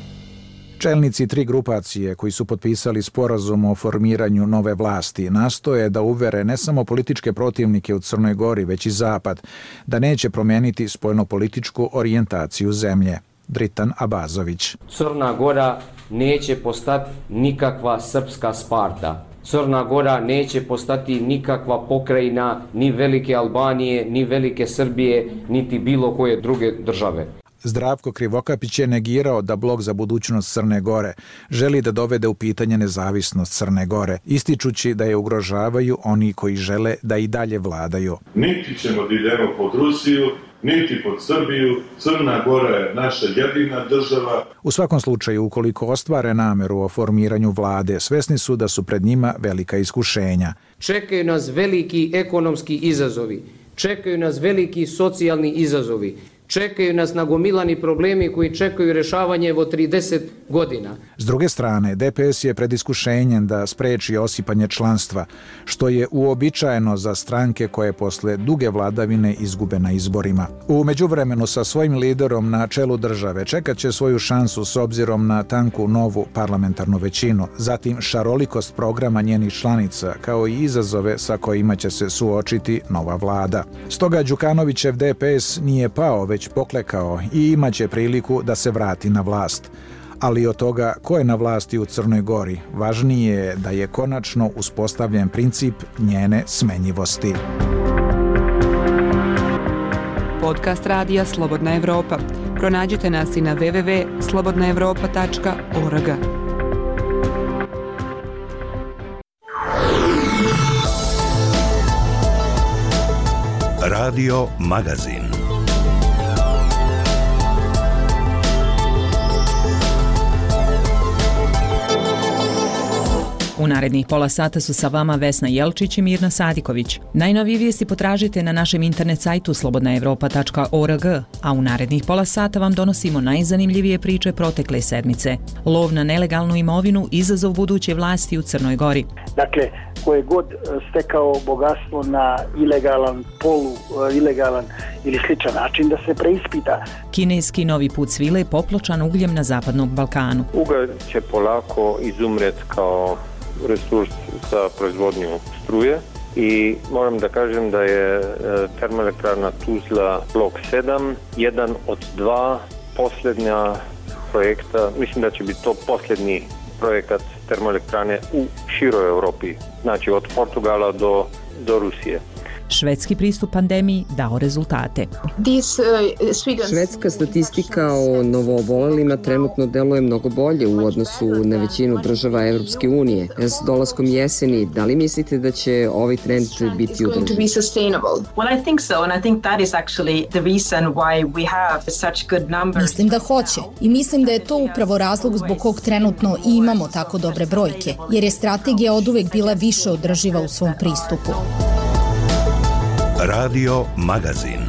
Čelnici tri grupacije koji su potpisali sporazum o formiranju nove vlasti nastoje da uvere ne samo političke protivnike u Crnoj Gori, već i Zapad, da neće promijeniti spoljnopolitičku orijentaciju zemlje. Dritan Abazović. Crna Gora neće postati nikakva srpska Sparta. Crna Gora neće postati nikakva pokrajina ni velike Albanije, ni velike Srbije, niti bilo koje druge države. Zdravko Krivokapić je negirao da Blok za budućnost Crne Gore želi da dovede u pitanje nezavisnost Crne Gore, ističući da je ugrožavaju oni koji žele da i dalje vladaju. Niti ćemo da idemo pod Rusiju, niti pod Srbiju. Crna Gora je naša jedina država. U svakom slučaju, ukoliko ostvare nameru o formiranju vlade, svesni su da su pred njima velika iskušenja. Čekaju nas veliki ekonomski izazovi, čekaju nas veliki socijalni izazovi, čekaju nas nagomilani problemi koji čekaju rješavanje evo trideset godina. S druge strane, D P S je pred iskušenjem da spreči osipanje članstva, što je uobičajeno za stranke koje posle duge vladavine izgube na izborima. U međuvremenu sa svojim liderom na čelu države čekat će svoju šansu s obzirom na tanku novu parlamentarnu većinu, zatim šarolikost programa njenih članica, kao i izazove sa kojima će se suočiti nova vlada. Stoga Đukanovićev D P S nije pao, već poklekao i imaće priliku da se vrati na vlast. Ali od toga ko je na vlasti u Crnoj Gori, važnije je da je konačno uspostavljen princip njene smenjivosti. Podcast radija Slobodna Evropa. Pronađite nas i na w w w tačka slobodna evropa tačka org. Radio Magazin. U narednih pola sata su sa vama Vesna Jelčić i Mirna Sadiković. Najnovije vijesti potražite na našem internet sajtu slobodna evropa tačka org, a u narednih pola sata vam donosimo najzanimljivije priče protekle sedmice. Lov na nelegalnu imovinu, izazov buduće vlasti u Crnoj Gori. Dakle, ko je god stekao bogatstvo na ilegalan, polu ilegalan ili sličan način da se preispita. Kineski novi put svile popločan ugljem na zapadnom Balkanu. Ugalj će polako izumreti kao resurs za proizvodnju struje i moram da kažem da je termoelektrana Tuzla blok sedam jedan od dva posljednja projekta, mislim da će biti to posljednji projekat termoelektrane u široj Europi, znači od Portugala do, do Rusije. Švedski pristup pandemiji dao rezultate. Švedska statistika o novoobolelima trenutno deluje mnogo bolje u odnosu na većinu država Evropske unije. S dolaskom jeseni, da li mislite da će ovaj trend biti održiv? Mislim da hoće i mislim da je to upravo razlog zbog kog trenutno i imamo tako dobre brojke, jer je strategija oduvek bila više održiva u svom pristupu. Radio Magazin.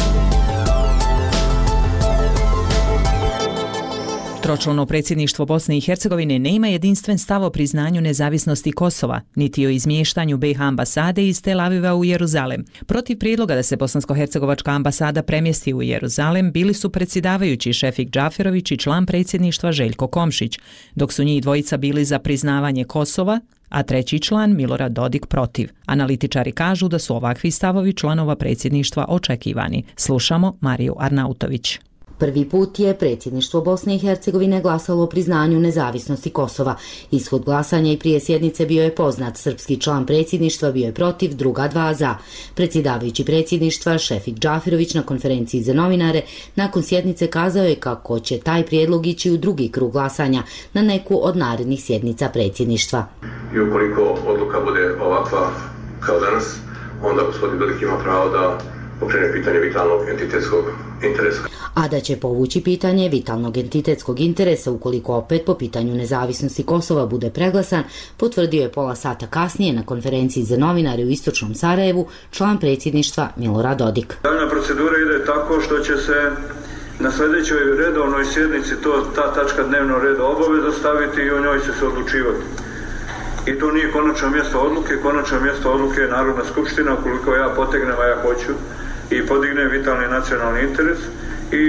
Tročlano predsjedništvo Bosne i Hercegovine nema jedinstven stav o priznanju nezavisnosti Kosova, niti o izmještanju be i ha ambasade iz Tel Aviva u Jeruzalem. Protiv prijedloga da se bosansko-hercegovačka ambasada premjesti u Jeruzalem bili su predsjedavajući Šefik Džaferović i član predsjedništva Željko Komšić, dok su njih dvojica bili za priznavanje Kosova, a treći član Milorad Dodik protiv. Analitičari kažu da su ovakvi stavovi članova predsjedništva očekivani. Slušamo Mariju Arnautović. Prvi put je predsjedništvo Bosne i Hercegovine glasalo o priznanju nezavisnosti Kosova. Ishod glasanja i prije sjednice bio je poznat. Srpski član predsjedništva bio je protiv, druga dva za. Predsjedavajući predsjedništva Šefik Džafirović na konferenciji za novinare nakon sjednice kazao je kako će taj prijedlog ići u drugi krug glasanja na neku od narednih sjednica predsjedništva. I ukoliko odluka bude ovakva kao danas, onda gospodin Dodik ima pravo da pokrene pitanje vitalnog entitetskog interesa. A da će povući pitanje vitalnog entitetskog interesa ukoliko opet po pitanju nezavisnosti Kosova bude preglasan, potvrdio je pola sata kasnije na konferenciji za novinare u istočnom Sarajevu član predsjedništva Milorad Dodik. Daljna procedura ide tako što će se na sljedećoj redovnoj sjednici to, ta tačka dnevnog reda obavezno staviti i o njoj će se odlučivati. I to nije konačno mjesto odluke, konačno mjesto odluke je Narodna skupština, ukoliko ja potegnem, a ja hoću, i podignem vitalni nacionalni interes. I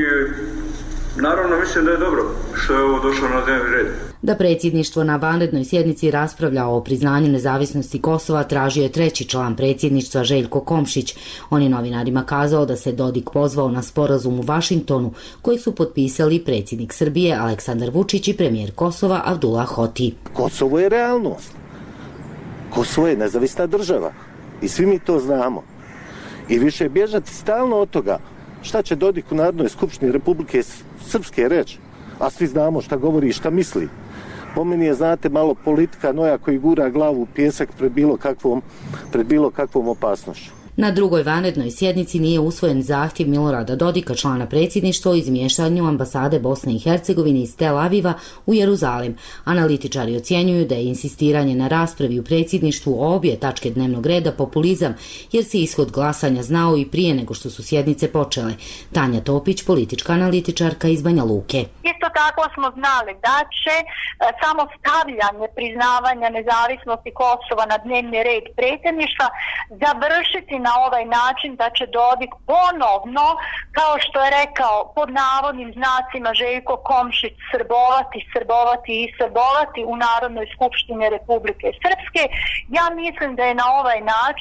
naravno mislim da je dobro što je ovo došlo na dnevni red. Da predsjedništvo na vanrednoj sjednici raspravlja o priznanju nezavisnosti Kosova tražio je treći član predsjedništva Željko Komšić. On je novinarima kazao da se Dodik pozvao na sporazum u Vašingtonu koji su potpisali predsjednik Srbije Aleksandar Vučić i premijer Kosova Abdullah Hoti. Kosovo je realnost. Kosovo je nezavisna država i svi mi to znamo. I više bježati stalno od toga šta će Dodik u Narodnoj skupštini Republike Srpske reći, a svi znamo šta govori i šta misli. Po meni je, znate, malo politika noja koji gura glavu u pijesak pred bilo kakvom, pred bilo kakvom opasnošću. Na drugoj vanrednoj sjednici nije usvojen zahtjev Milorada Dodika, člana predsjedništva, o izmještanju ambasade Bosne i Hercegovine iz Tel Aviva u Jeruzalem. Analitičari ocjenjuju da je insistiranje na raspravi u predsjedništvu o obje tačke dnevnog reda populizam, jer se ishod glasanja znao i prije nego što su sjednice počele. Tanja Topić, politička analitičarka iz Banja Luke. Isto tako smo znali da će samo stavljanje priznavanja nezavisnosti Kosova na dnevni red predsjedništva završiti na ovaj način da će Dodik ponovno, kao što je rekao, pod navodnim znacima Željko Komšić, srbovati, srbovati i srbovati u Narodnoj skupštini Republike Srpske. Ja mislim da je na ovaj način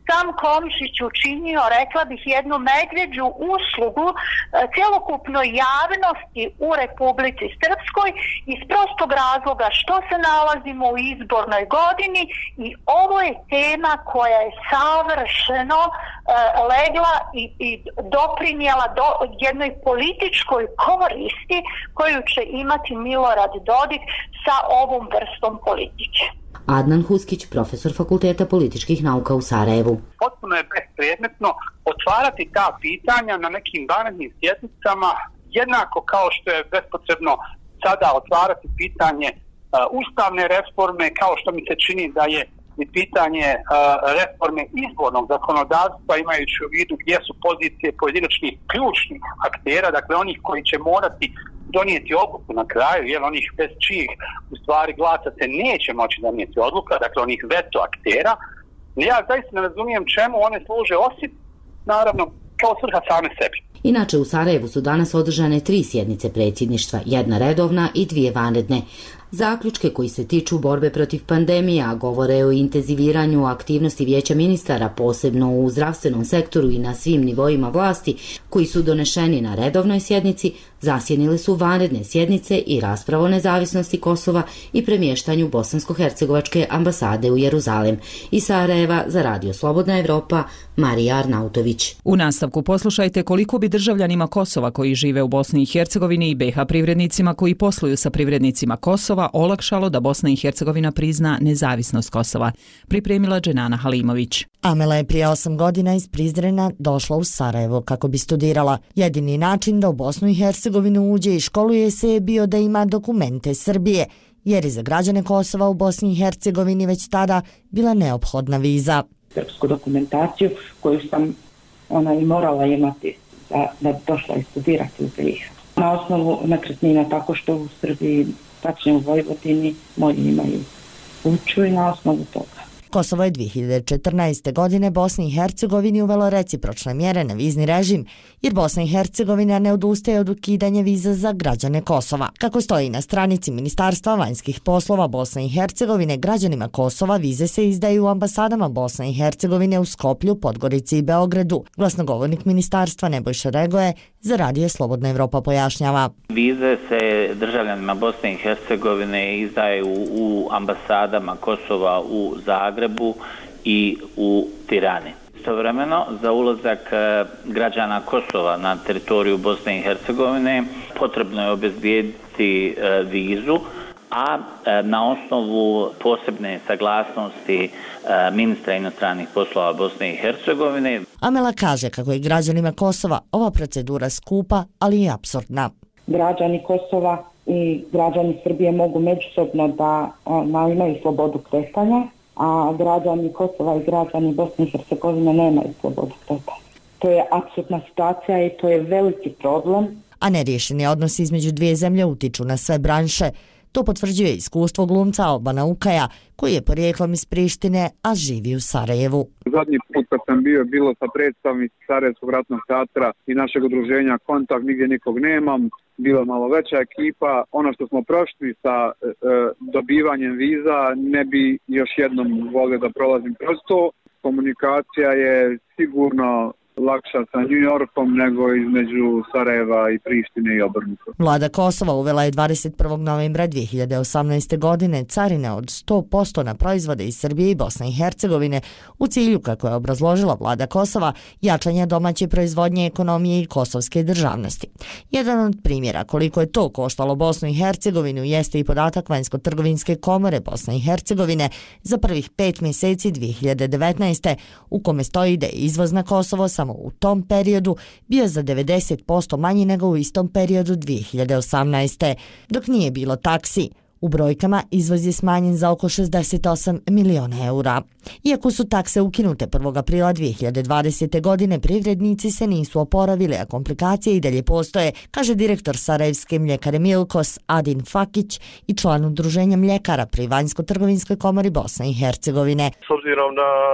sam Komšić učinio, rekla bih, jednu medvjeđu uslugu e, cjelokupnoj javnosti u Republici Srpskoj iz prostog razloga što se nalazimo u izbornoj godini i ovo je tema koja je savršeno e, legla i, i doprinijela do jednoj političkoj koristi koju će imati Milorad Dodik sa ovom vrstom politike. Adnan Huskić, profesor Fakulteta političkih nauka u Sarajevu. Potpuno je bespredmetno otvarati ta pitanja na nekim vanrednim sjednicama, jednako kao što je bespotrebno sada otvarati pitanje uh, ustavne reforme, kao što mi se čini da je i pitanje uh, reforme izbornog zakonodavstva, imajući u vidu gdje su pozicije pojedinačnih ključnih aktera, dakle onih koji će morati donijeti odluku na kraju, jer onih bez čijih u stvari glasa se neće moći donijeti odluka, dakle onih veto aktera. Ja zaista ne razumijem čemu one služe, osim naravno kao svrha same sebi. Inače, u Sarajevu su danas održane tri sjednice predsjedništva, jedna redovna i dvije vanredne. Zaključke koji se tiču borbe protiv pandemije, a govore o intenziviranju aktivnosti Vijeća ministara, posebno u zdravstvenom sektoru i na svim nivoima vlasti, koji su donešeni na redovnoj sjednici, zasjenile su vanredne sjednice i raspravo o nezavisnosti Kosova i premještanju bosansko-hercegovačke ambasade u Jeruzalem. Iz Sarajeva za Radio Slobodna Evropa, Marija Arnautović. U nastavku poslušajte koliko bi državljanima Kosova koji žive u Bosni i Hercegovini i B iH privrednicima koji posluju sa privrednicima Kosova olakšalo da Bosna i Hercegovina prizna nezavisnost Kosova. Pripremila Dženana Halimović. Amela je prije osam godina iz Prizrena došla u Sarajevo kako bi studirala. Jedini način da u Bosnu i Hercegovinu uđe i školuje se je bio da ima dokumente Srbije, jer je za građane Kosova u Bosni i Hercegovini već tada bila neophodna viza. Srpsku dokumentaciju koju sam ona i morala imati da, da bi došla i studirati u B iH. Na osnovu nekretnina, tako što u Srbiji, tačnije u Vojvodini, moji imaju kuću i na osnovu toga. Kosovo je dvije hiljade četrnaeste. godine Bosni i Hercegovini uvelo recipročne mjere na vizni režim, jer Bosna i Hercegovina ne odustaje od ukidanja viza za građane Kosova. Kako stoji na stranici Ministarstva vanjskih poslova Bosne i Hercegovine, građanima Kosova vize se izdaju u ambasadama Bosne i Hercegovine u Skoplju, Podgorici i Beogradu. Glasnogovornik ministarstva Nebojša Regoje za Radio Slobodna Evropa pojašnjava. Vize se državljanima Bosne i Hercegovine izdaju u ambasadama Kosova u Zagrebu i u Tirani. Istovremeno, za ulazak građana Kosova na teritoriju Bosne i Hercegovine potrebno je obezbijediti vizu, a na osnovu posebne saglasnosti ministra inostranih poslova Bosne i Hercegovine. Amela kaže kako je građanima Kosova ova procedura skupa, ali i apsurdna. Građani Kosova i građani Srbije mogu međusobno da imaju slobodu kretanja, a građani Kosova i građani Bosne i Hercegovine nemaju slobodu kretanja. To je apsurdna situacija i to je veliki problem. A neriješeni odnosi između dvije zemlje utiču na sve branše. To potvrđuje iskustvo glumca Albana Ukaja, koji je porijeklom iz Prištine, a živi u Sarajevu. Zadnji put kad sam bio, bilo sa predstavnici Sarajevskog ratnog teatra i našeg udruženja Kontakt, nigdje nikog nemam. Bila malo veća ekipa. Ono što smo prošli sa e, dobivanjem viza, ne bi još jednom volio da prolazim kroz to. Komunikacija je sigurno lakša sa New Yorkom nego između Sarajeva i Prištine i obrnuto. Vlada Kosova uvela je dvadeset prvog novembra dvije hiljade osamnaeste. godine carine od sto posto na proizvode iz Srbije i Bosne i Hercegovine u cilju, kako je obrazložila vlada Kosova, jačanja domaće proizvodnje, ekonomije i kosovske državnosti. Jedan od primjera koliko je to koštalo Bosnu i Hercegovinu jeste i podatak Vanjsko-trgovinske komore Bosne i Hercegovine za prvih pet mjeseci dvije hiljade devetnaeste. u kome stoji da je izvoz na Kosovo samo u tom periodu bio za devedeset posto manji nego u istom periodu dvije hiljade osamnaeste. Dok nije bilo taksi, u brojkama izvoz je smanjen za oko šezdeset osam miliona eura. Iako su takse ukinute prvog aprila dvije hiljade dvadesete. godine, privrednici se nisu oporavili, a komplikacije i dalje postoje, kaže direktor Sarajevske mljekare Milkos Adin Fakić i član udruženja mljekara pri Vanjsko-trgovinskoj komori Bosne i Hercegovine. S obzirom na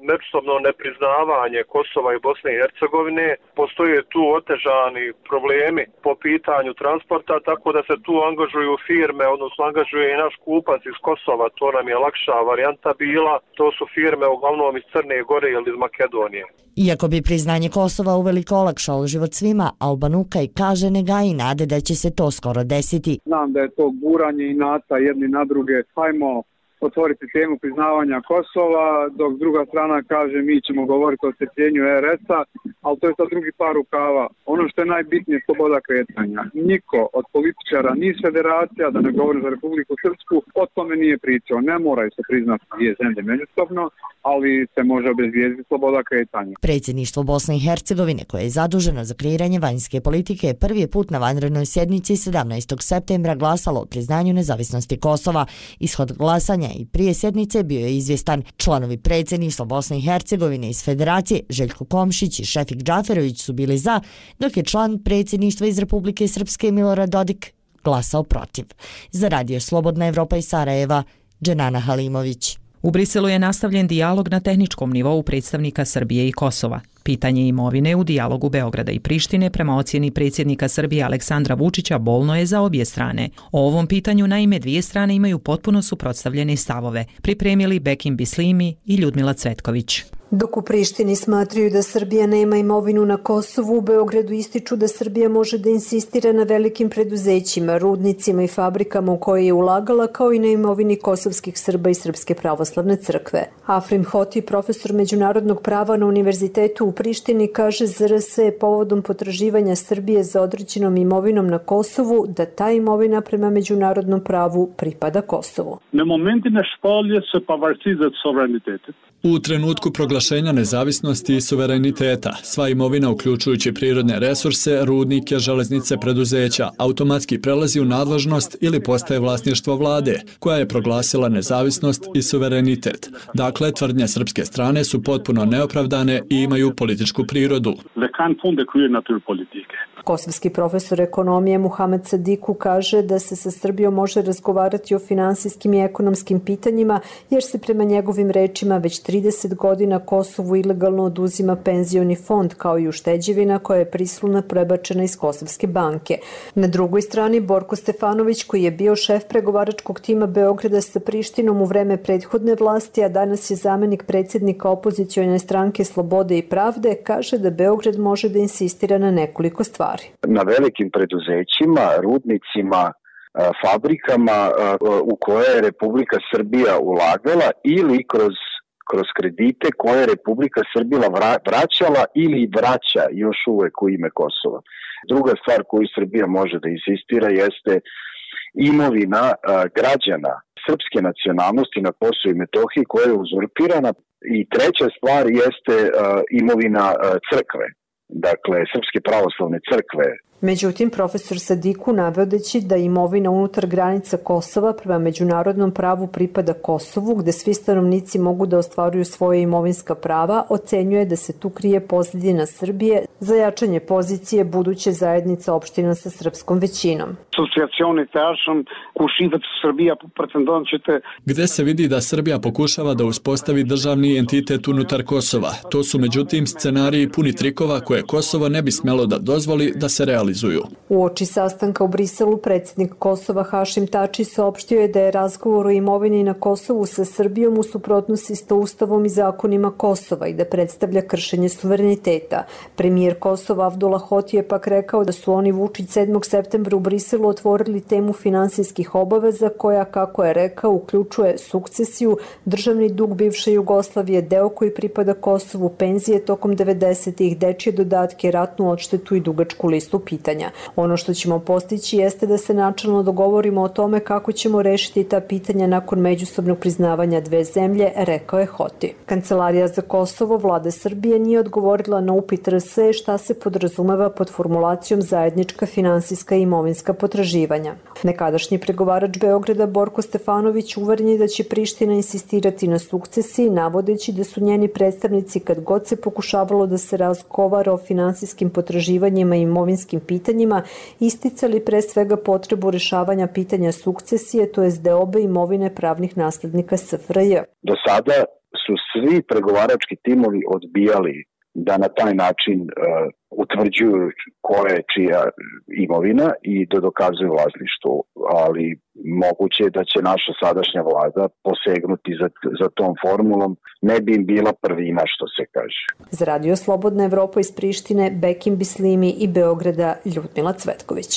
međusobno nepriznavanje Kosova i Bosne i Hercegovine. Postoje tu otežani problemi po pitanju transporta, tako da se tu angažuju firme, odnosno angažuje i naš kupac iz Kosova, to nam je lakša varijanta bila. To su firme uglavnom iz Crne Gore ili iz Makedonije. Iako bi priznanje Kosova uveliko olakšalo život svima, Alban Ukaj kaže ne gaji nade da će se to skoro desiti. Znam da je to guranje inata jedni na druge. Hajmo otvoriti temu priznavanja Kosova, dok druga strana kaže mi ćemo govoriti o strpljenju er es-a, ali to je sad drugi par rukava. Ono što je najbitnije je sloboda kretanja. Niko od političara, ni iz federacija, da ne govorim za Republiku Srpsku, o tome nije pričao. Ne moraju se priznati dvije zemlje međusobno, ali se može obezbijediti sloboda kretanja. Predsjedništvo Bosne i Hercegovine, koje je zaduženo za kreiranje vanjske politike, prvi je put na vanrednoj sjednici sedamnaestog septembra glasalo o priznanju nezavisnosti Kosova. Ishod glasanja i prije sjednice bio je izvjestan. Članovi predsjedništva Bosne i Hercegovine iz Federacije Željko Komšić i Šefik Džaferović su bili za, dok je član predsjedništva iz Republike Srpske Milorad Dodik glasao protiv. Za Radio Slobodna Evropa iz Sarajeva, Dženana Halimović. U Briselu je nastavljen dijalog na tehničkom nivou predstavnika Srbije i Kosova. Pitanje imovine u dijalogu Beograda i Prištine prema ocjeni predsjednika Srbije Aleksandra Vučića bolno je za obje strane. O ovom pitanju naime dvije strane imaju potpuno suprotstavljene stavove, pripremili Bekim Bislimi i Ljudmila Cvetković. Dok u Prištini smatraju da Srbija nema imovinu na Kosovu, u Beogradu ističu da Srbija može da insistira na velikim preduzećima, rudnicima i fabrikama u koje je ulagala, kao i na imovini kosovskih Srba i Srpske pravoslavne crkve. Afrim Hoti, profesor međunarodnog prava na Univerzitetu u Prištini, kaže za er es je povodom potraživanja Srbije za određenom imovinom na Kosovu da ta imovina prema međunarodnom pravu pripada Kosovu. Na momentin e shpalljes së pavarësisë dhe të sovranitetit. U trenutku proglašenja nezavisnosti i suvereniteta, sva imovina uključujući prirodne resurse, rudnike, železnice, preduzeća, automatski prelazi u nadležnost ili postaje vlasništvo vlade, koja je proglasila nezavisnost i suverenitet. Dakle, tvrdnje srpske strane su potpuno neopravdane i imaju političku prirodu. Kosovski profesor ekonomije Muhamed Sadiku kaže da se sa Srbijom može razgovarati o finansijskim i ekonomskim pitanjima, jer se prema njegovim rečima već trideset godina Kosovu ilegalno oduzima penzioni fond kao i ušteđevina koja je prisilno prebačena iz Kosovske banke. Na drugoj strani Borko Stefanović, koji je bio šef pregovaračkog tima Beograda sa Prištinom u vreme prethodne vlasti, a danas je zamenik predsjednika opozicione stranke Slobode i pravde, kaže da Beograd može da insistira na nekoliko stvari. Na velikim preduzećima, rudnicima, fabrikama u koje je Republika Srbija ulagala ili kroz kroz kredite koje je Republika Srbija vraćala ili vraća još uvek u ime Kosova. Druga stvar koju Srbija može da insistira jeste imovina građana srpske nacionalnosti na Kosovu i Metohiji koja je uzurpirana. I treća stvar jeste imovina crkve, dakle Srpske pravoslavne crkve. Međutim, profesor Sadiku navodeći da imovina unutar granica Kosova prema međunarodnom pravu pripada Kosovu, gde svi stanovnici mogu da ostvaruju svoje imovinska prava, ocenjuje da se tu krije pozadina Srbije za jačanje pozicije buduće zajednice opština sa srpskom većinom. Gde se vidi da Srbija pokušava da uspostavi državni entitet unutar Kosova. To su međutim scenariji puni trikova koje Kosovo ne bi smelo da dozvoli da se realizuju. Uoči sastanka u Briselu predsjednik Kosova Hašim Tači saopštio je da je razgovor o imovini na Kosovu sa Srbijom u suprotnosti sa Ustavom i zakonima Kosova i da predstavlja kršenje suvereniteta. Premijer Kosova Avdullah Hoti je pak rekao da su oni Vučić sedmog septembra u Briselu otvorili temu finansijskih obaveza koja, kako je rekao, uključuje sukcesiju, državni dug bivše Jugoslavije, deo koji pripada Kosovu, penzije tokom devedesetih, dečje dodatke, ratnu odštetu i dugačku listu pitanja. Ono što ćemo postići jeste da se načelno dogovorimo o tome kako ćemo rešiti ta pitanja nakon međusobnog priznavanja dve zemlje, rekao je Hoti. Kancelarija za Kosovo vlade Srbije nije odgovorila na upit er es e šta se podrazumeva pod formulacijom zajednička finansijska i imovinska potraživanja. Nekadašnji pregovarač Beograda Borko Stefanović uveren je da će Priština insistirati na sukcesiji, navodeći da su njeni predstavnici kad god se pokušavalo da se razgovara o finansijskim potraživanjima i imovinskim pitanjima, isticali pre svega potrebu rešavanja pitanja sukcesije, to jest deobe imovine pravnih naslednika es ef er je. Do sada su svi pregovarački timovi odbijali da na taj način uh, utvrđuju koja je čija imovina i da dokazuju vlasništvo, ali moguće je da će naša sadašnja vlada posegnuti za, za tom formulom, ne bi im bila prvina, što se kaže. Za Radio Slobodna Evropa iz Prištine, Bekim Bislimi i Beograda, Ljudmila Cvetković.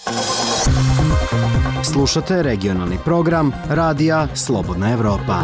Slušate regionalni program Radija Slobodna Evropa.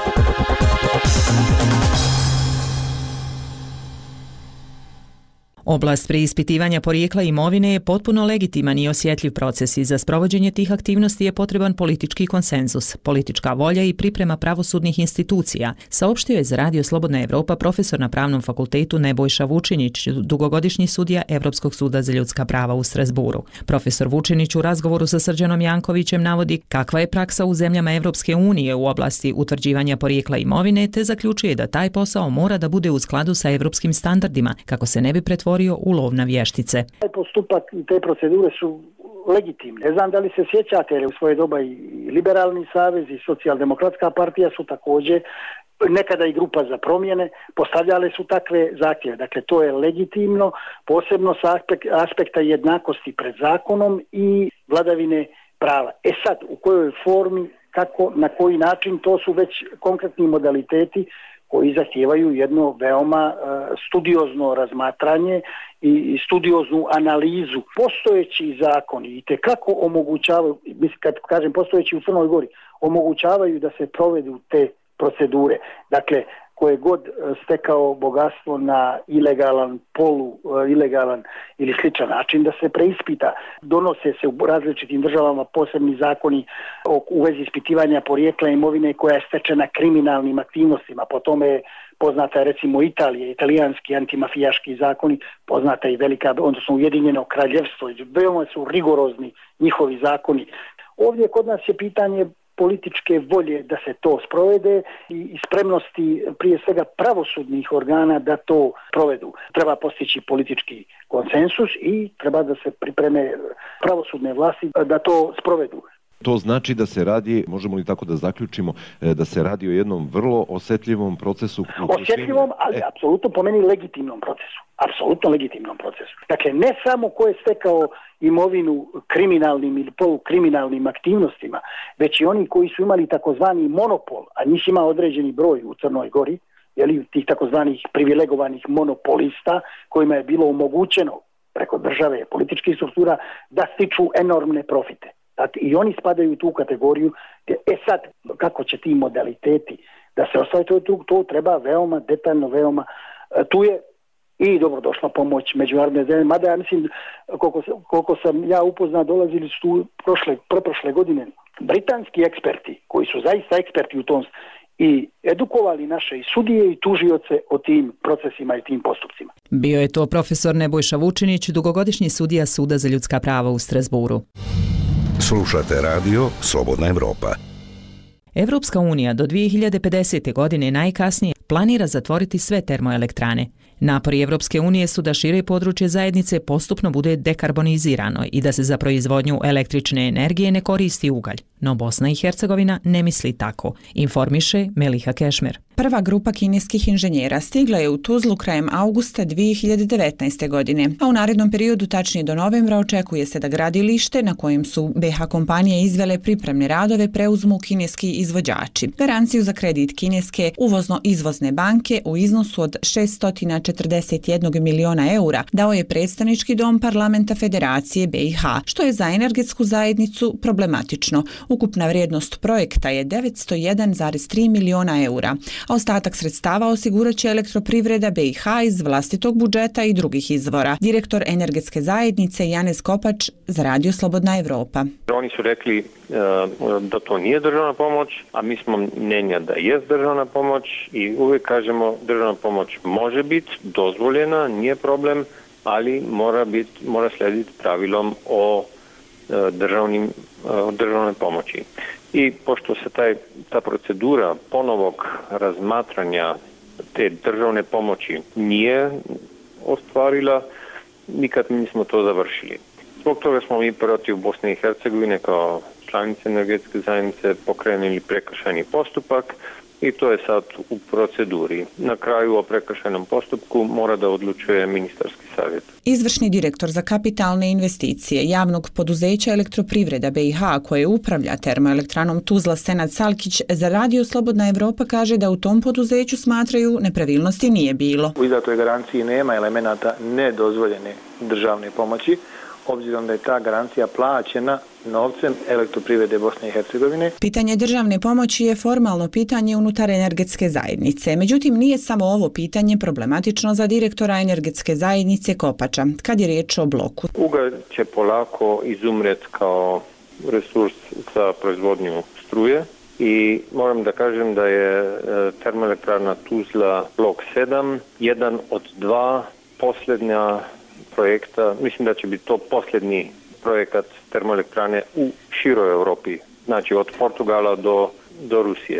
Oblast preispitivanja porijekla imovine je potpuno legitiman i osjetljiv proces i za sprovođenje tih aktivnosti je potreban politički konsenzus, politička volja i priprema pravosudnih institucija, saopštio je za Radio Slobodna Evropa profesor na Pravnom fakultetu Nebojša Vučinić, dugogodišnji sudija Evropskog suda za ljudska prava u Strazburu. Profesor Vučinić u razgovoru sa Srđanom Jankovićem navodi kakva je praksa u zemljama Evropske unije u oblasti utvrđivanja porijekla imovine, te zaključuje da taj posao mora da bude u skladu sa evropskim standardima, kako se ne bi pretvorio u lov na vještice. Taj postupak i te procedure su legitimne. Ne znam da li se sjećate, jer u svoje doba i Liberalni savez i Socijaldemokratska partija su također, nekada i Grupa za promjene, postavljale su takve zahtjeve. Dakle, to je legitimno, posebno sa aspekta jednakosti pred zakonom i vladavine prava. E sad, u kojoj formi, kako, na koji način, to su već konkretni modaliteti koji zahtijevaju jedno veoma uh, studiozno razmatranje i studioznu analizu. Postojeći zakoni i tekako omogućavaju, kad kažem postojeći u Crnoj Gori, omogućavaju da se provedu te procedure. Dakle, koje god stekao bogatstvo na ilegalan, polu ilegalan ili sličan način da se preispita. Donose se u različitim državama posebni zakoni u vezi ispitivanja porijekla imovine koja je stečena kriminalnim aktivnostima. Po tome je poznata recimo Italija, italijanski antimafijaški zakoni, poznata i velika, odnosno Ujedinjeno kraljevstvo. Veoma su rigorozni njihovi zakoni. Ovdje kod nas je pitanje političke volje da se to sprovede i spremnosti prije svega pravosudnih organa da to provedu. Treba postići politički konsensus i treba da se pripreme pravosudne vlasti da to sprovedu. To znači da se radi, možemo li tako da zaključimo, da se radi o jednom vrlo osjetljivom procesu? Osjetljivom, ali e. apsolutno po meni legitimnom procesu. Apsolutno legitimnom procesu. Dakle, ne samo ko je stekao imovinu kriminalnim ili polukriminalnim aktivnostima, već i oni koji su imali takozvani monopol, a njih ima određeni broj u Crnoj Gori, jeli, tih takozvanih privilegovanih monopolista kojima je bilo omogućeno preko države političkih struktura da stiču enormne profite. Dakle, i oni spadaju u tu kategoriju. E sad, kako će ti modaliteti da se ostvari, to, to, to treba veoma detaljno, veoma... Tu je i dobrodošla pomoć međunarodne zemlje, mada ja mislim, koliko, koliko sam ja upoznat, dolazili su tu prošle, preprošle godine britanski eksperti, koji su zaista eksperti u tom i edukovali naše i sudije i tužioce o tim procesima i tim postupcima. Bio je to profesor Nebojša Vučinić, dugogodišnji sudija Suda za ljudska prava u Strazburu. Slušate radio Slobodna Evropa. Evropska unija do dvije hiljade pedesete. godine najkasnije planira zatvoriti sve termoelektrane. Napori Evropske unije su da šire područje zajednice postupno bude dekarbonizirano i da se za proizvodnju električne energije ne koristi ugalj. No Bosna i Hercegovina ne misli tako, informiše Meliha Kešmer. Prva grupa kineskih inženjera stigla je u Tuzlu krajem augusta dvije hiljade devetnaeste. godine, a u narednom periodu, tačnije do novembra, očekuje se da gradilište na kojem su B H kompanije izvele pripremne radove preuzmu kineski izvođači. Garanciju za kredit kineske uvozno-izvozne banke u iznosu od šeststo četrdeset jedan miliona eura dao je predstavnički dom parlamenta Federacije B i H, što je za energetsku zajednicu problematično. Ukupna vrijednost projekta je devetsto jedan zarez tri miliona eura, a ostatak sredstava osigurat će elektroprivreda B i H iz vlastitog budžeta i drugih izvora. Direktor energetske zajednice Janez Kopač za Radio Slobodna Evropa. Oni su rekli uh, da to nije državna pomoć, a mi smo mnenja da je državna pomoć i uvijek kažemo državna pomoć može biti dozvoljena, nije problem, ali mora biti, mora slijediti pravilom o uh, državnim, uh, državnoj pomoći. I pošto se taj, ta procedura ponovog razmatranja te državne pomoći nije ostvarila, nikad nismo to završili. Zbog toga smo mi protiv Bosne i Hercegovine kao članice energetske zajednice pokrenuli prekršajni postupak i to je sad u proceduri. Na kraju o prekršajnom postupku mora da odlučuje ministarski savjet. Izvršni direktor za kapitalne investicije javnog poduzeća Elektroprivreda B i H koje upravlja termoelektranom Tuzla Senad Salkić za Radio Slobodna Evropa kaže da u tom poduzeću smatraju nepravilnosti nije bilo. U izdatoj garanciji nema elemenata nedozvoljene državne pomoći, obzirom da je ta garancija plaćena novcem Elektroprivrede Bosne i Hercegovine. Pitanje državne pomoći je formalno pitanje unutar energetske zajednice. Međutim, nije samo ovo pitanje problematično za direktora energetske zajednice Kopača, kad je riječ o bloku. Ugalj će polako izumret kao resurs za proizvodnju struje i moram da kažem da je termoelektrana Tuzla blok sedam jedan od dva posljednja projekta, mislim da će biti to posljednji projekat termoelektrane u široj Europi, znači od Portugala do, do Rusije,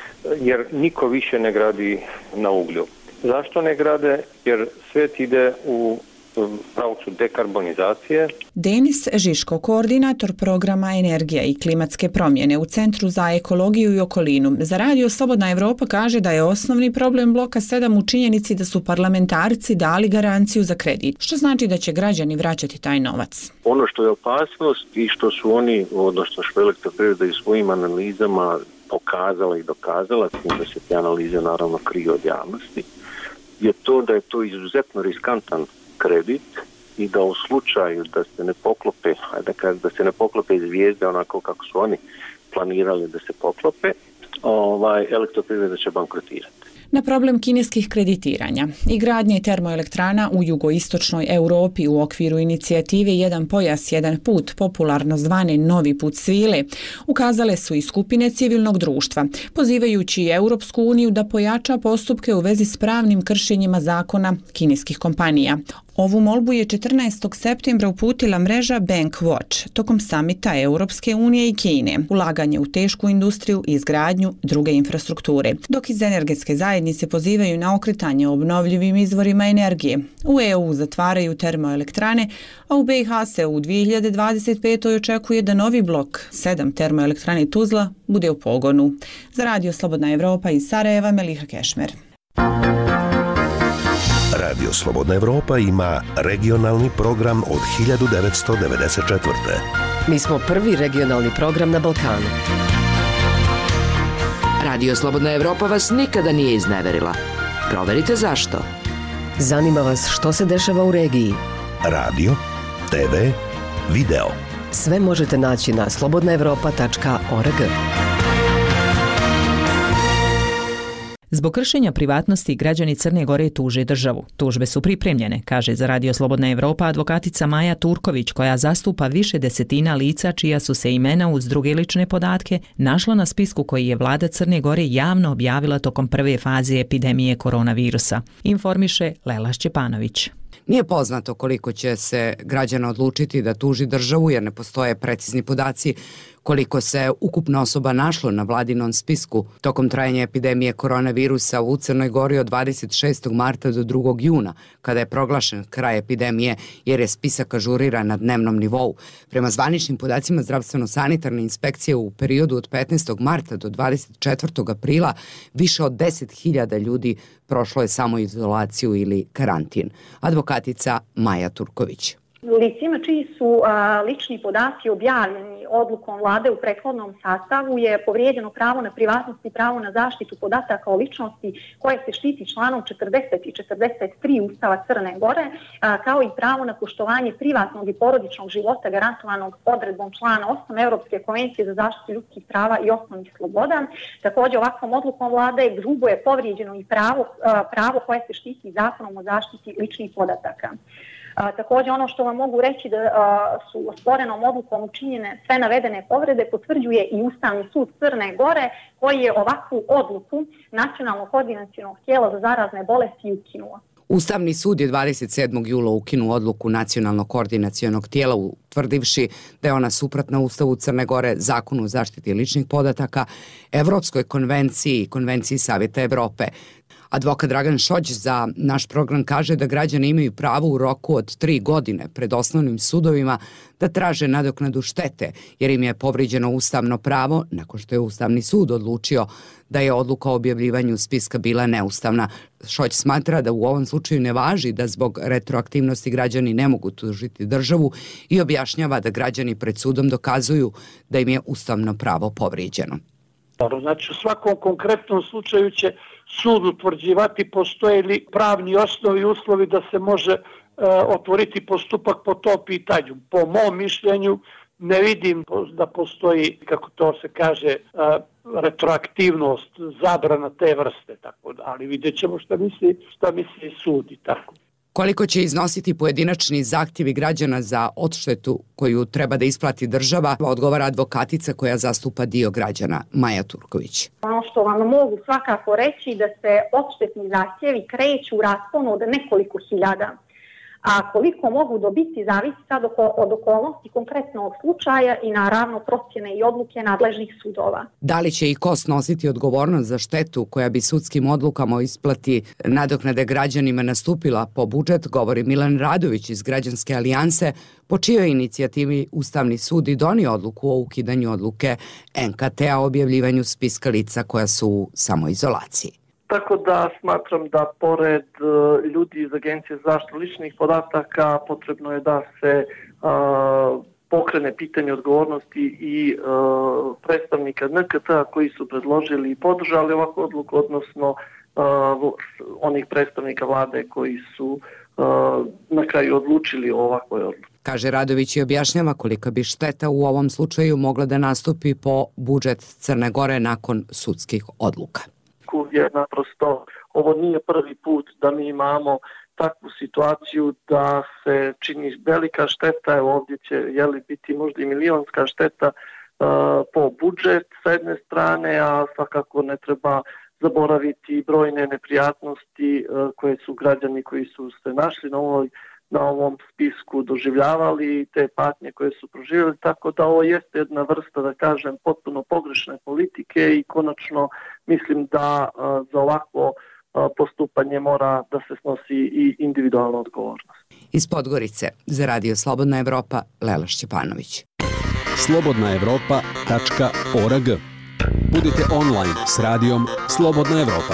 jer niko više ne gradi na uglju. Zašto ne grade? Jer svijet ide u pravcu dekarbonizacije. Denis Žiško, koordinator programa Energija i klimatske promjene u Centru za ekologiju i okolinu. Za Radio Slobodna Evropa kaže da je osnovni problem bloka sedam u činjenici da su parlamentarci dali garanciju za kredit, što znači da će građani vraćati taj novac. Ono što je opasnost i što su oni, odnosno što Elektroprivreda i svojim analizama pokazala i dokazala, s tim da se te analize naravno kriju od javnosti, je to da je to izuzetno riskantan kredit i da u slučaju da se ne poklope, da, da se ne poklope zvijezde onako kako su oni planirali da se poklope, ovaj, Elektroprivreda će bankrotirati. Na problem kineskih kreditiranja i gradnje termoelektrana u jugoistočnoj Europi u okviru inicijative Jedan pojas, jedan put, popularno zvane Novi put svile, ukazale su i skupine civilnog društva, pozivajući Europsku uniju da pojača postupke u vezi s pravnim kršenjima zakona kineskih kompanija. Ovu molbu je četrnaestog septembra uputila mreža Bank Watch tokom samita Europske unije i Kine, ulaganje u tešku industriju i izgradnju druge infrastrukture, dok iz energetske zajednice pozivaju na okretanje obnovljivim izvorima energije. U E U zatvaraju termoelektrane, a u B i H se u dvije hiljade dvadeset petoj očekuje da novi blok sedam termoelektrane Tuzla bude u pogonu. Za Radio Slobodna Evropa iz Sarajeva, Meliha Kešmer. Radio Slobodna Evropa ima regionalni program od hiljadu devetsto devedeset četvrte. Mi smo prvi regionalni program na Balkanu. Radio Slobodna Evropa vas nikada nije izneverila. Proverite zašto. Zanima vas što se dešava u regiji. Radio, te ve, video. Sve možete naći na slobodna evropa tačka org. Zbog kršenja privatnosti građani Crne Gore tuže državu. Tužbe su pripremljene, kaže za Radio Slobodna Evropa advokatica Maja Turković, koja zastupa više desetina lica čija su se imena uz druge lične podatke našla na spisku koji je vlada Crne Gore javno objavila tokom prve faze epidemije koronavirusa. Informiše Lela Šćepanović. Nije poznato koliko će se građana odlučiti da tuži državu jer ne postoje precizni podaci koliko se ukupno osoba našlo na vladinom spisku tokom trajanja epidemije koronavirusa u Crnoj Gori od dvadeset šestog marta do drugog juna, kada je proglašen kraj epidemije jer je spisak ažuriran na dnevnom nivou. Prema zvaničnim podacima zdravstveno-sanitarne inspekcije u periodu od petnaestog marta do dvadeset četvrtog aprila više od deset hiljada ljudi prošlo je samoizolaciju ili karantin. Advokatica Maja Turković. Licima čiji su a, lični podaci objavljeni odlukom vlade u prethodnom sastavu je povrijeđeno pravo na privatnost i pravo na zaštitu podataka o ličnosti koje se štiti članom četrdeset i četrdeset tri Ustava Crne Gore, a, kao i pravo na poštovanje privatnog i porodičnog života garantovanog odredbom člana osam Europske konvencije za zaštitu ljudskih prava i osnovnih sloboda. Također ovakvom odlukom vlade grubo je povrijeđeno i pravo, a, pravo koje se štiti zakonom o zaštiti ličnih podataka. A, također ono što vam mogu reći da a, su osporenom odlukom učinjene sve navedene povrede potvrđuje i Ustavni sud Crne Gore koji je ovakvu odluku Nacionalnog koordinacionog tijela za zarazne bolesti ukinuo. Ustavni sud je dvadeset sedmog jula ukinuo odluku Nacionalnog koordinacionog tijela utvrdivši da je ona suprotna Ustavu Crne Gore, Zakonu o zaštiti ličnih podataka, Evropskoj konvenciji i Konvenciji Savjeta Evrope. Advokat Dragan Šoć za naš program kaže da građani imaju pravo u roku od tri godine pred osnovnim sudovima da traže nadoknadu štete, jer im je povrijeđeno ustavno pravo nakon što je Ustavni sud odlučio da je odluka o objavljivanju spiska bila neustavna. Šoć smatra da u ovom slučaju ne važi da zbog retroaktivnosti građani ne mogu tužiti državu i objašnjava da građani pred sudom dokazuju da im je ustavno pravo povrijeđeno. Znači, u svakom konkretnom slučaju će sud utvrđivati postoje li pravni osnovi i uslovi da se može e, otvoriti postupak po tom pitanju. Po mom mišljenju ne vidim da postoji, kako to se kaže, e, retroaktivnost, zabrana te vrste, tako da, ali vidjet ćemo šta misli, šta misli sud i tako. Koliko će iznositi pojedinačni zahtjevi građana za odštetu koju treba da isplati država, odgovara advokatica koja zastupa dio građana, Maja Turković. Ono što vam mogu svakako reći da se odštetni zahtjevi kreću u rasponu od nekoliko hiljada. A koliko mogu dobiti zavisi sad od okolnosti konkretnog slučaja i naravno procjene i odluke nadležnih sudova. Da li će i ko snositi odgovornost za štetu koja bi sudskim odlukama o isplati nadoknade građanima nastupila po budžet, govori Milan Radović iz Građanske alijanse, po čijoj inicijativi Ustavni sud i donio odluku o ukidanju odluke en ka te a o objavljivanju spiska lica koja su u samoizolaciji. Tako da smatram da pored ljudi iz Agencije za zaštitu ličnih podataka potrebno je da se uh, pokrene pitanje odgovornosti i uh, predstavnika en ka te a koji su predložili i podržali ovakvu odluku, odnosno uh, onih predstavnika vlade koji su uh, na kraju odlučili o ovakvoj odluci. Kaže Radović i objašnjava kolika bi šteta u ovom slučaju mogla da nastupi po budžet Crne Gore nakon sudskih odluka. Jer naprosto ovo nije prvi put da mi imamo takvu situaciju da se čini velika šteta, evo ovdje će jeli, biti možda i milionska šteta uh, po budžet sa jedne strane, a svakako ne treba zaboraviti brojne neprijatnosti uh, koje su građani koji su se našli na ovoj na ovom spisku doživljavali, te patnje koje su proživjeli, tako da ovo jeste jedna vrsta, da kažem, potpuno pogrešne politike i konačno mislim da a, za ovakvo a, postupanje mora da se snosi i individualna odgovornost. Iz Podgorice za Radio Slobodna Evropa, Lela Šćepanović. slobodna evropa tačka org. Budite online s radijom Slobodna Evropa.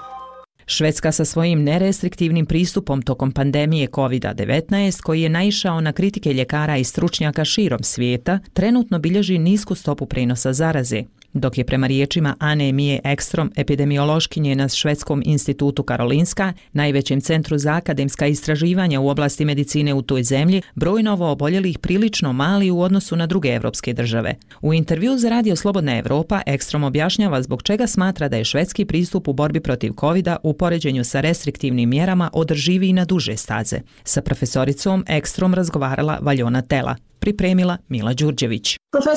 Švedska sa svojim nerestriktivnim pristupom tokom pandemije kovid devetnaest, koji je naišao na kritike ljekara i stručnjaka širom svijeta, trenutno bilježi nisku stopu prenosa zaraze, dok je prema riječima Ane Mije Ekstrom, epidemiološkinje na Švedskom institutu Karolinska, najvećem centru za akademska istraživanja u oblasti medicine u toj zemlji, broj novo oboljelih prilično mali u odnosu na druge evropske države. U intervju za Radio Slobodna Evropa Ekstrom objašnjava zbog čega smatra da je švedski pristup u borbi protiv kovida u poređenju sa restriktivnim mjerama održiviji na duže staze. Sa profesoricom Ekstrom razgovarala Valjona Tela. Pripremila Mila Đurđević.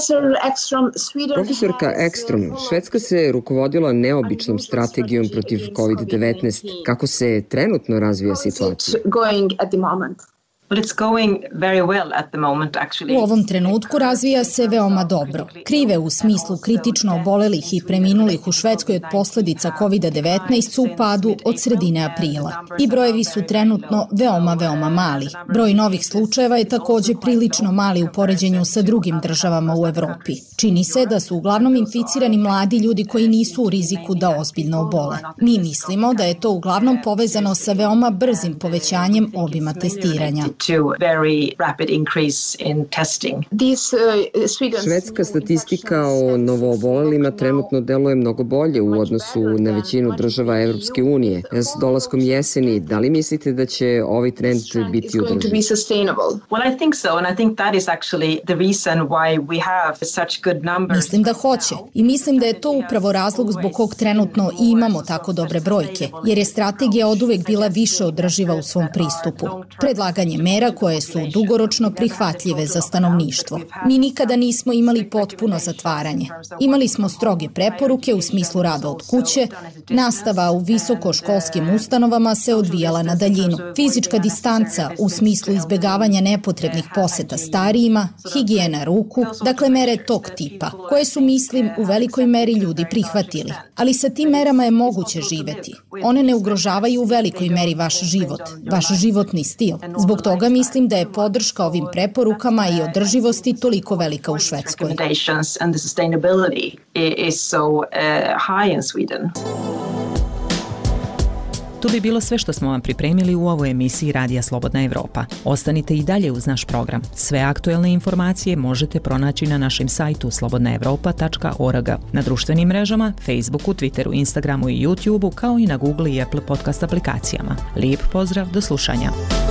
Profesorka Ekstrom, Švedska se rukovodila neobičnom strategijom protiv kovid devetnaest. Kako se trenutno razvija situacija? U ovom trenutku razvija se veoma dobro. Krive u smislu kritično obolelih i preminulih u Švedskoj od posljedica kovid devetnaest su u padu od sredine aprila. I brojevi su trenutno veoma, veoma mali. Broj novih slučajeva je također prilično mali u poređenju sa drugim državama u Evropi. Čini se da su uglavnom inficirani mladi ljudi koji nisu u riziku da ozbiljno obole. Mi mislimo da je to uglavnom povezano sa veoma brzim povećanjem obima testiranja. Švedska statistika o novoobolelima trenutno deluje mnogo bolje u odnosu na većinu država Evropske unije. S dolaskom jeseni, da li mislite da će ovaj trend biti održiv? Mislim da hoće i mislim da je to upravo razlog zbog kog trenutno i imamo tako dobre brojke, jer je strategija oduvek bila više održiva u svom pristupu. Predlaganje mera koje su dugoročno prihvatljive za stanovništvo. Mi nikada nismo imali potpuno zatvaranje. Imali smo stroge preporuke u smislu rada od kuće, nastava u visokoškolskim ustanovama se odvijala na daljinu, fizička distanca u smislu izbegavanja nepotrebnih poseta starijima, higijena ruku, dakle mere tog tipa, koje su, mislim, u velikoj meri ljudi prihvatili. Ali sa tim merama je moguće živeti. One ne ugrožavaju u velikoj meri vaš život, vaš životni stil. Zbog toga mislim da je podrška ovim preporukama i održivosti toliko velika u Švedskoj. To bi bilo sve što smo vam pripremili u ovoj emisiji Radija Slobodna Evropa. Ostanite i dalje uz naš program. Sve aktuelne informacije možete pronaći na našem sajtu slobodna evropa tačka org, na društvenim mrežama, Facebooku, Twitteru, Instagramu i YouTubeu, kao i na Google i Apple podcast aplikacijama. Lijep pozdrav, do slušanja.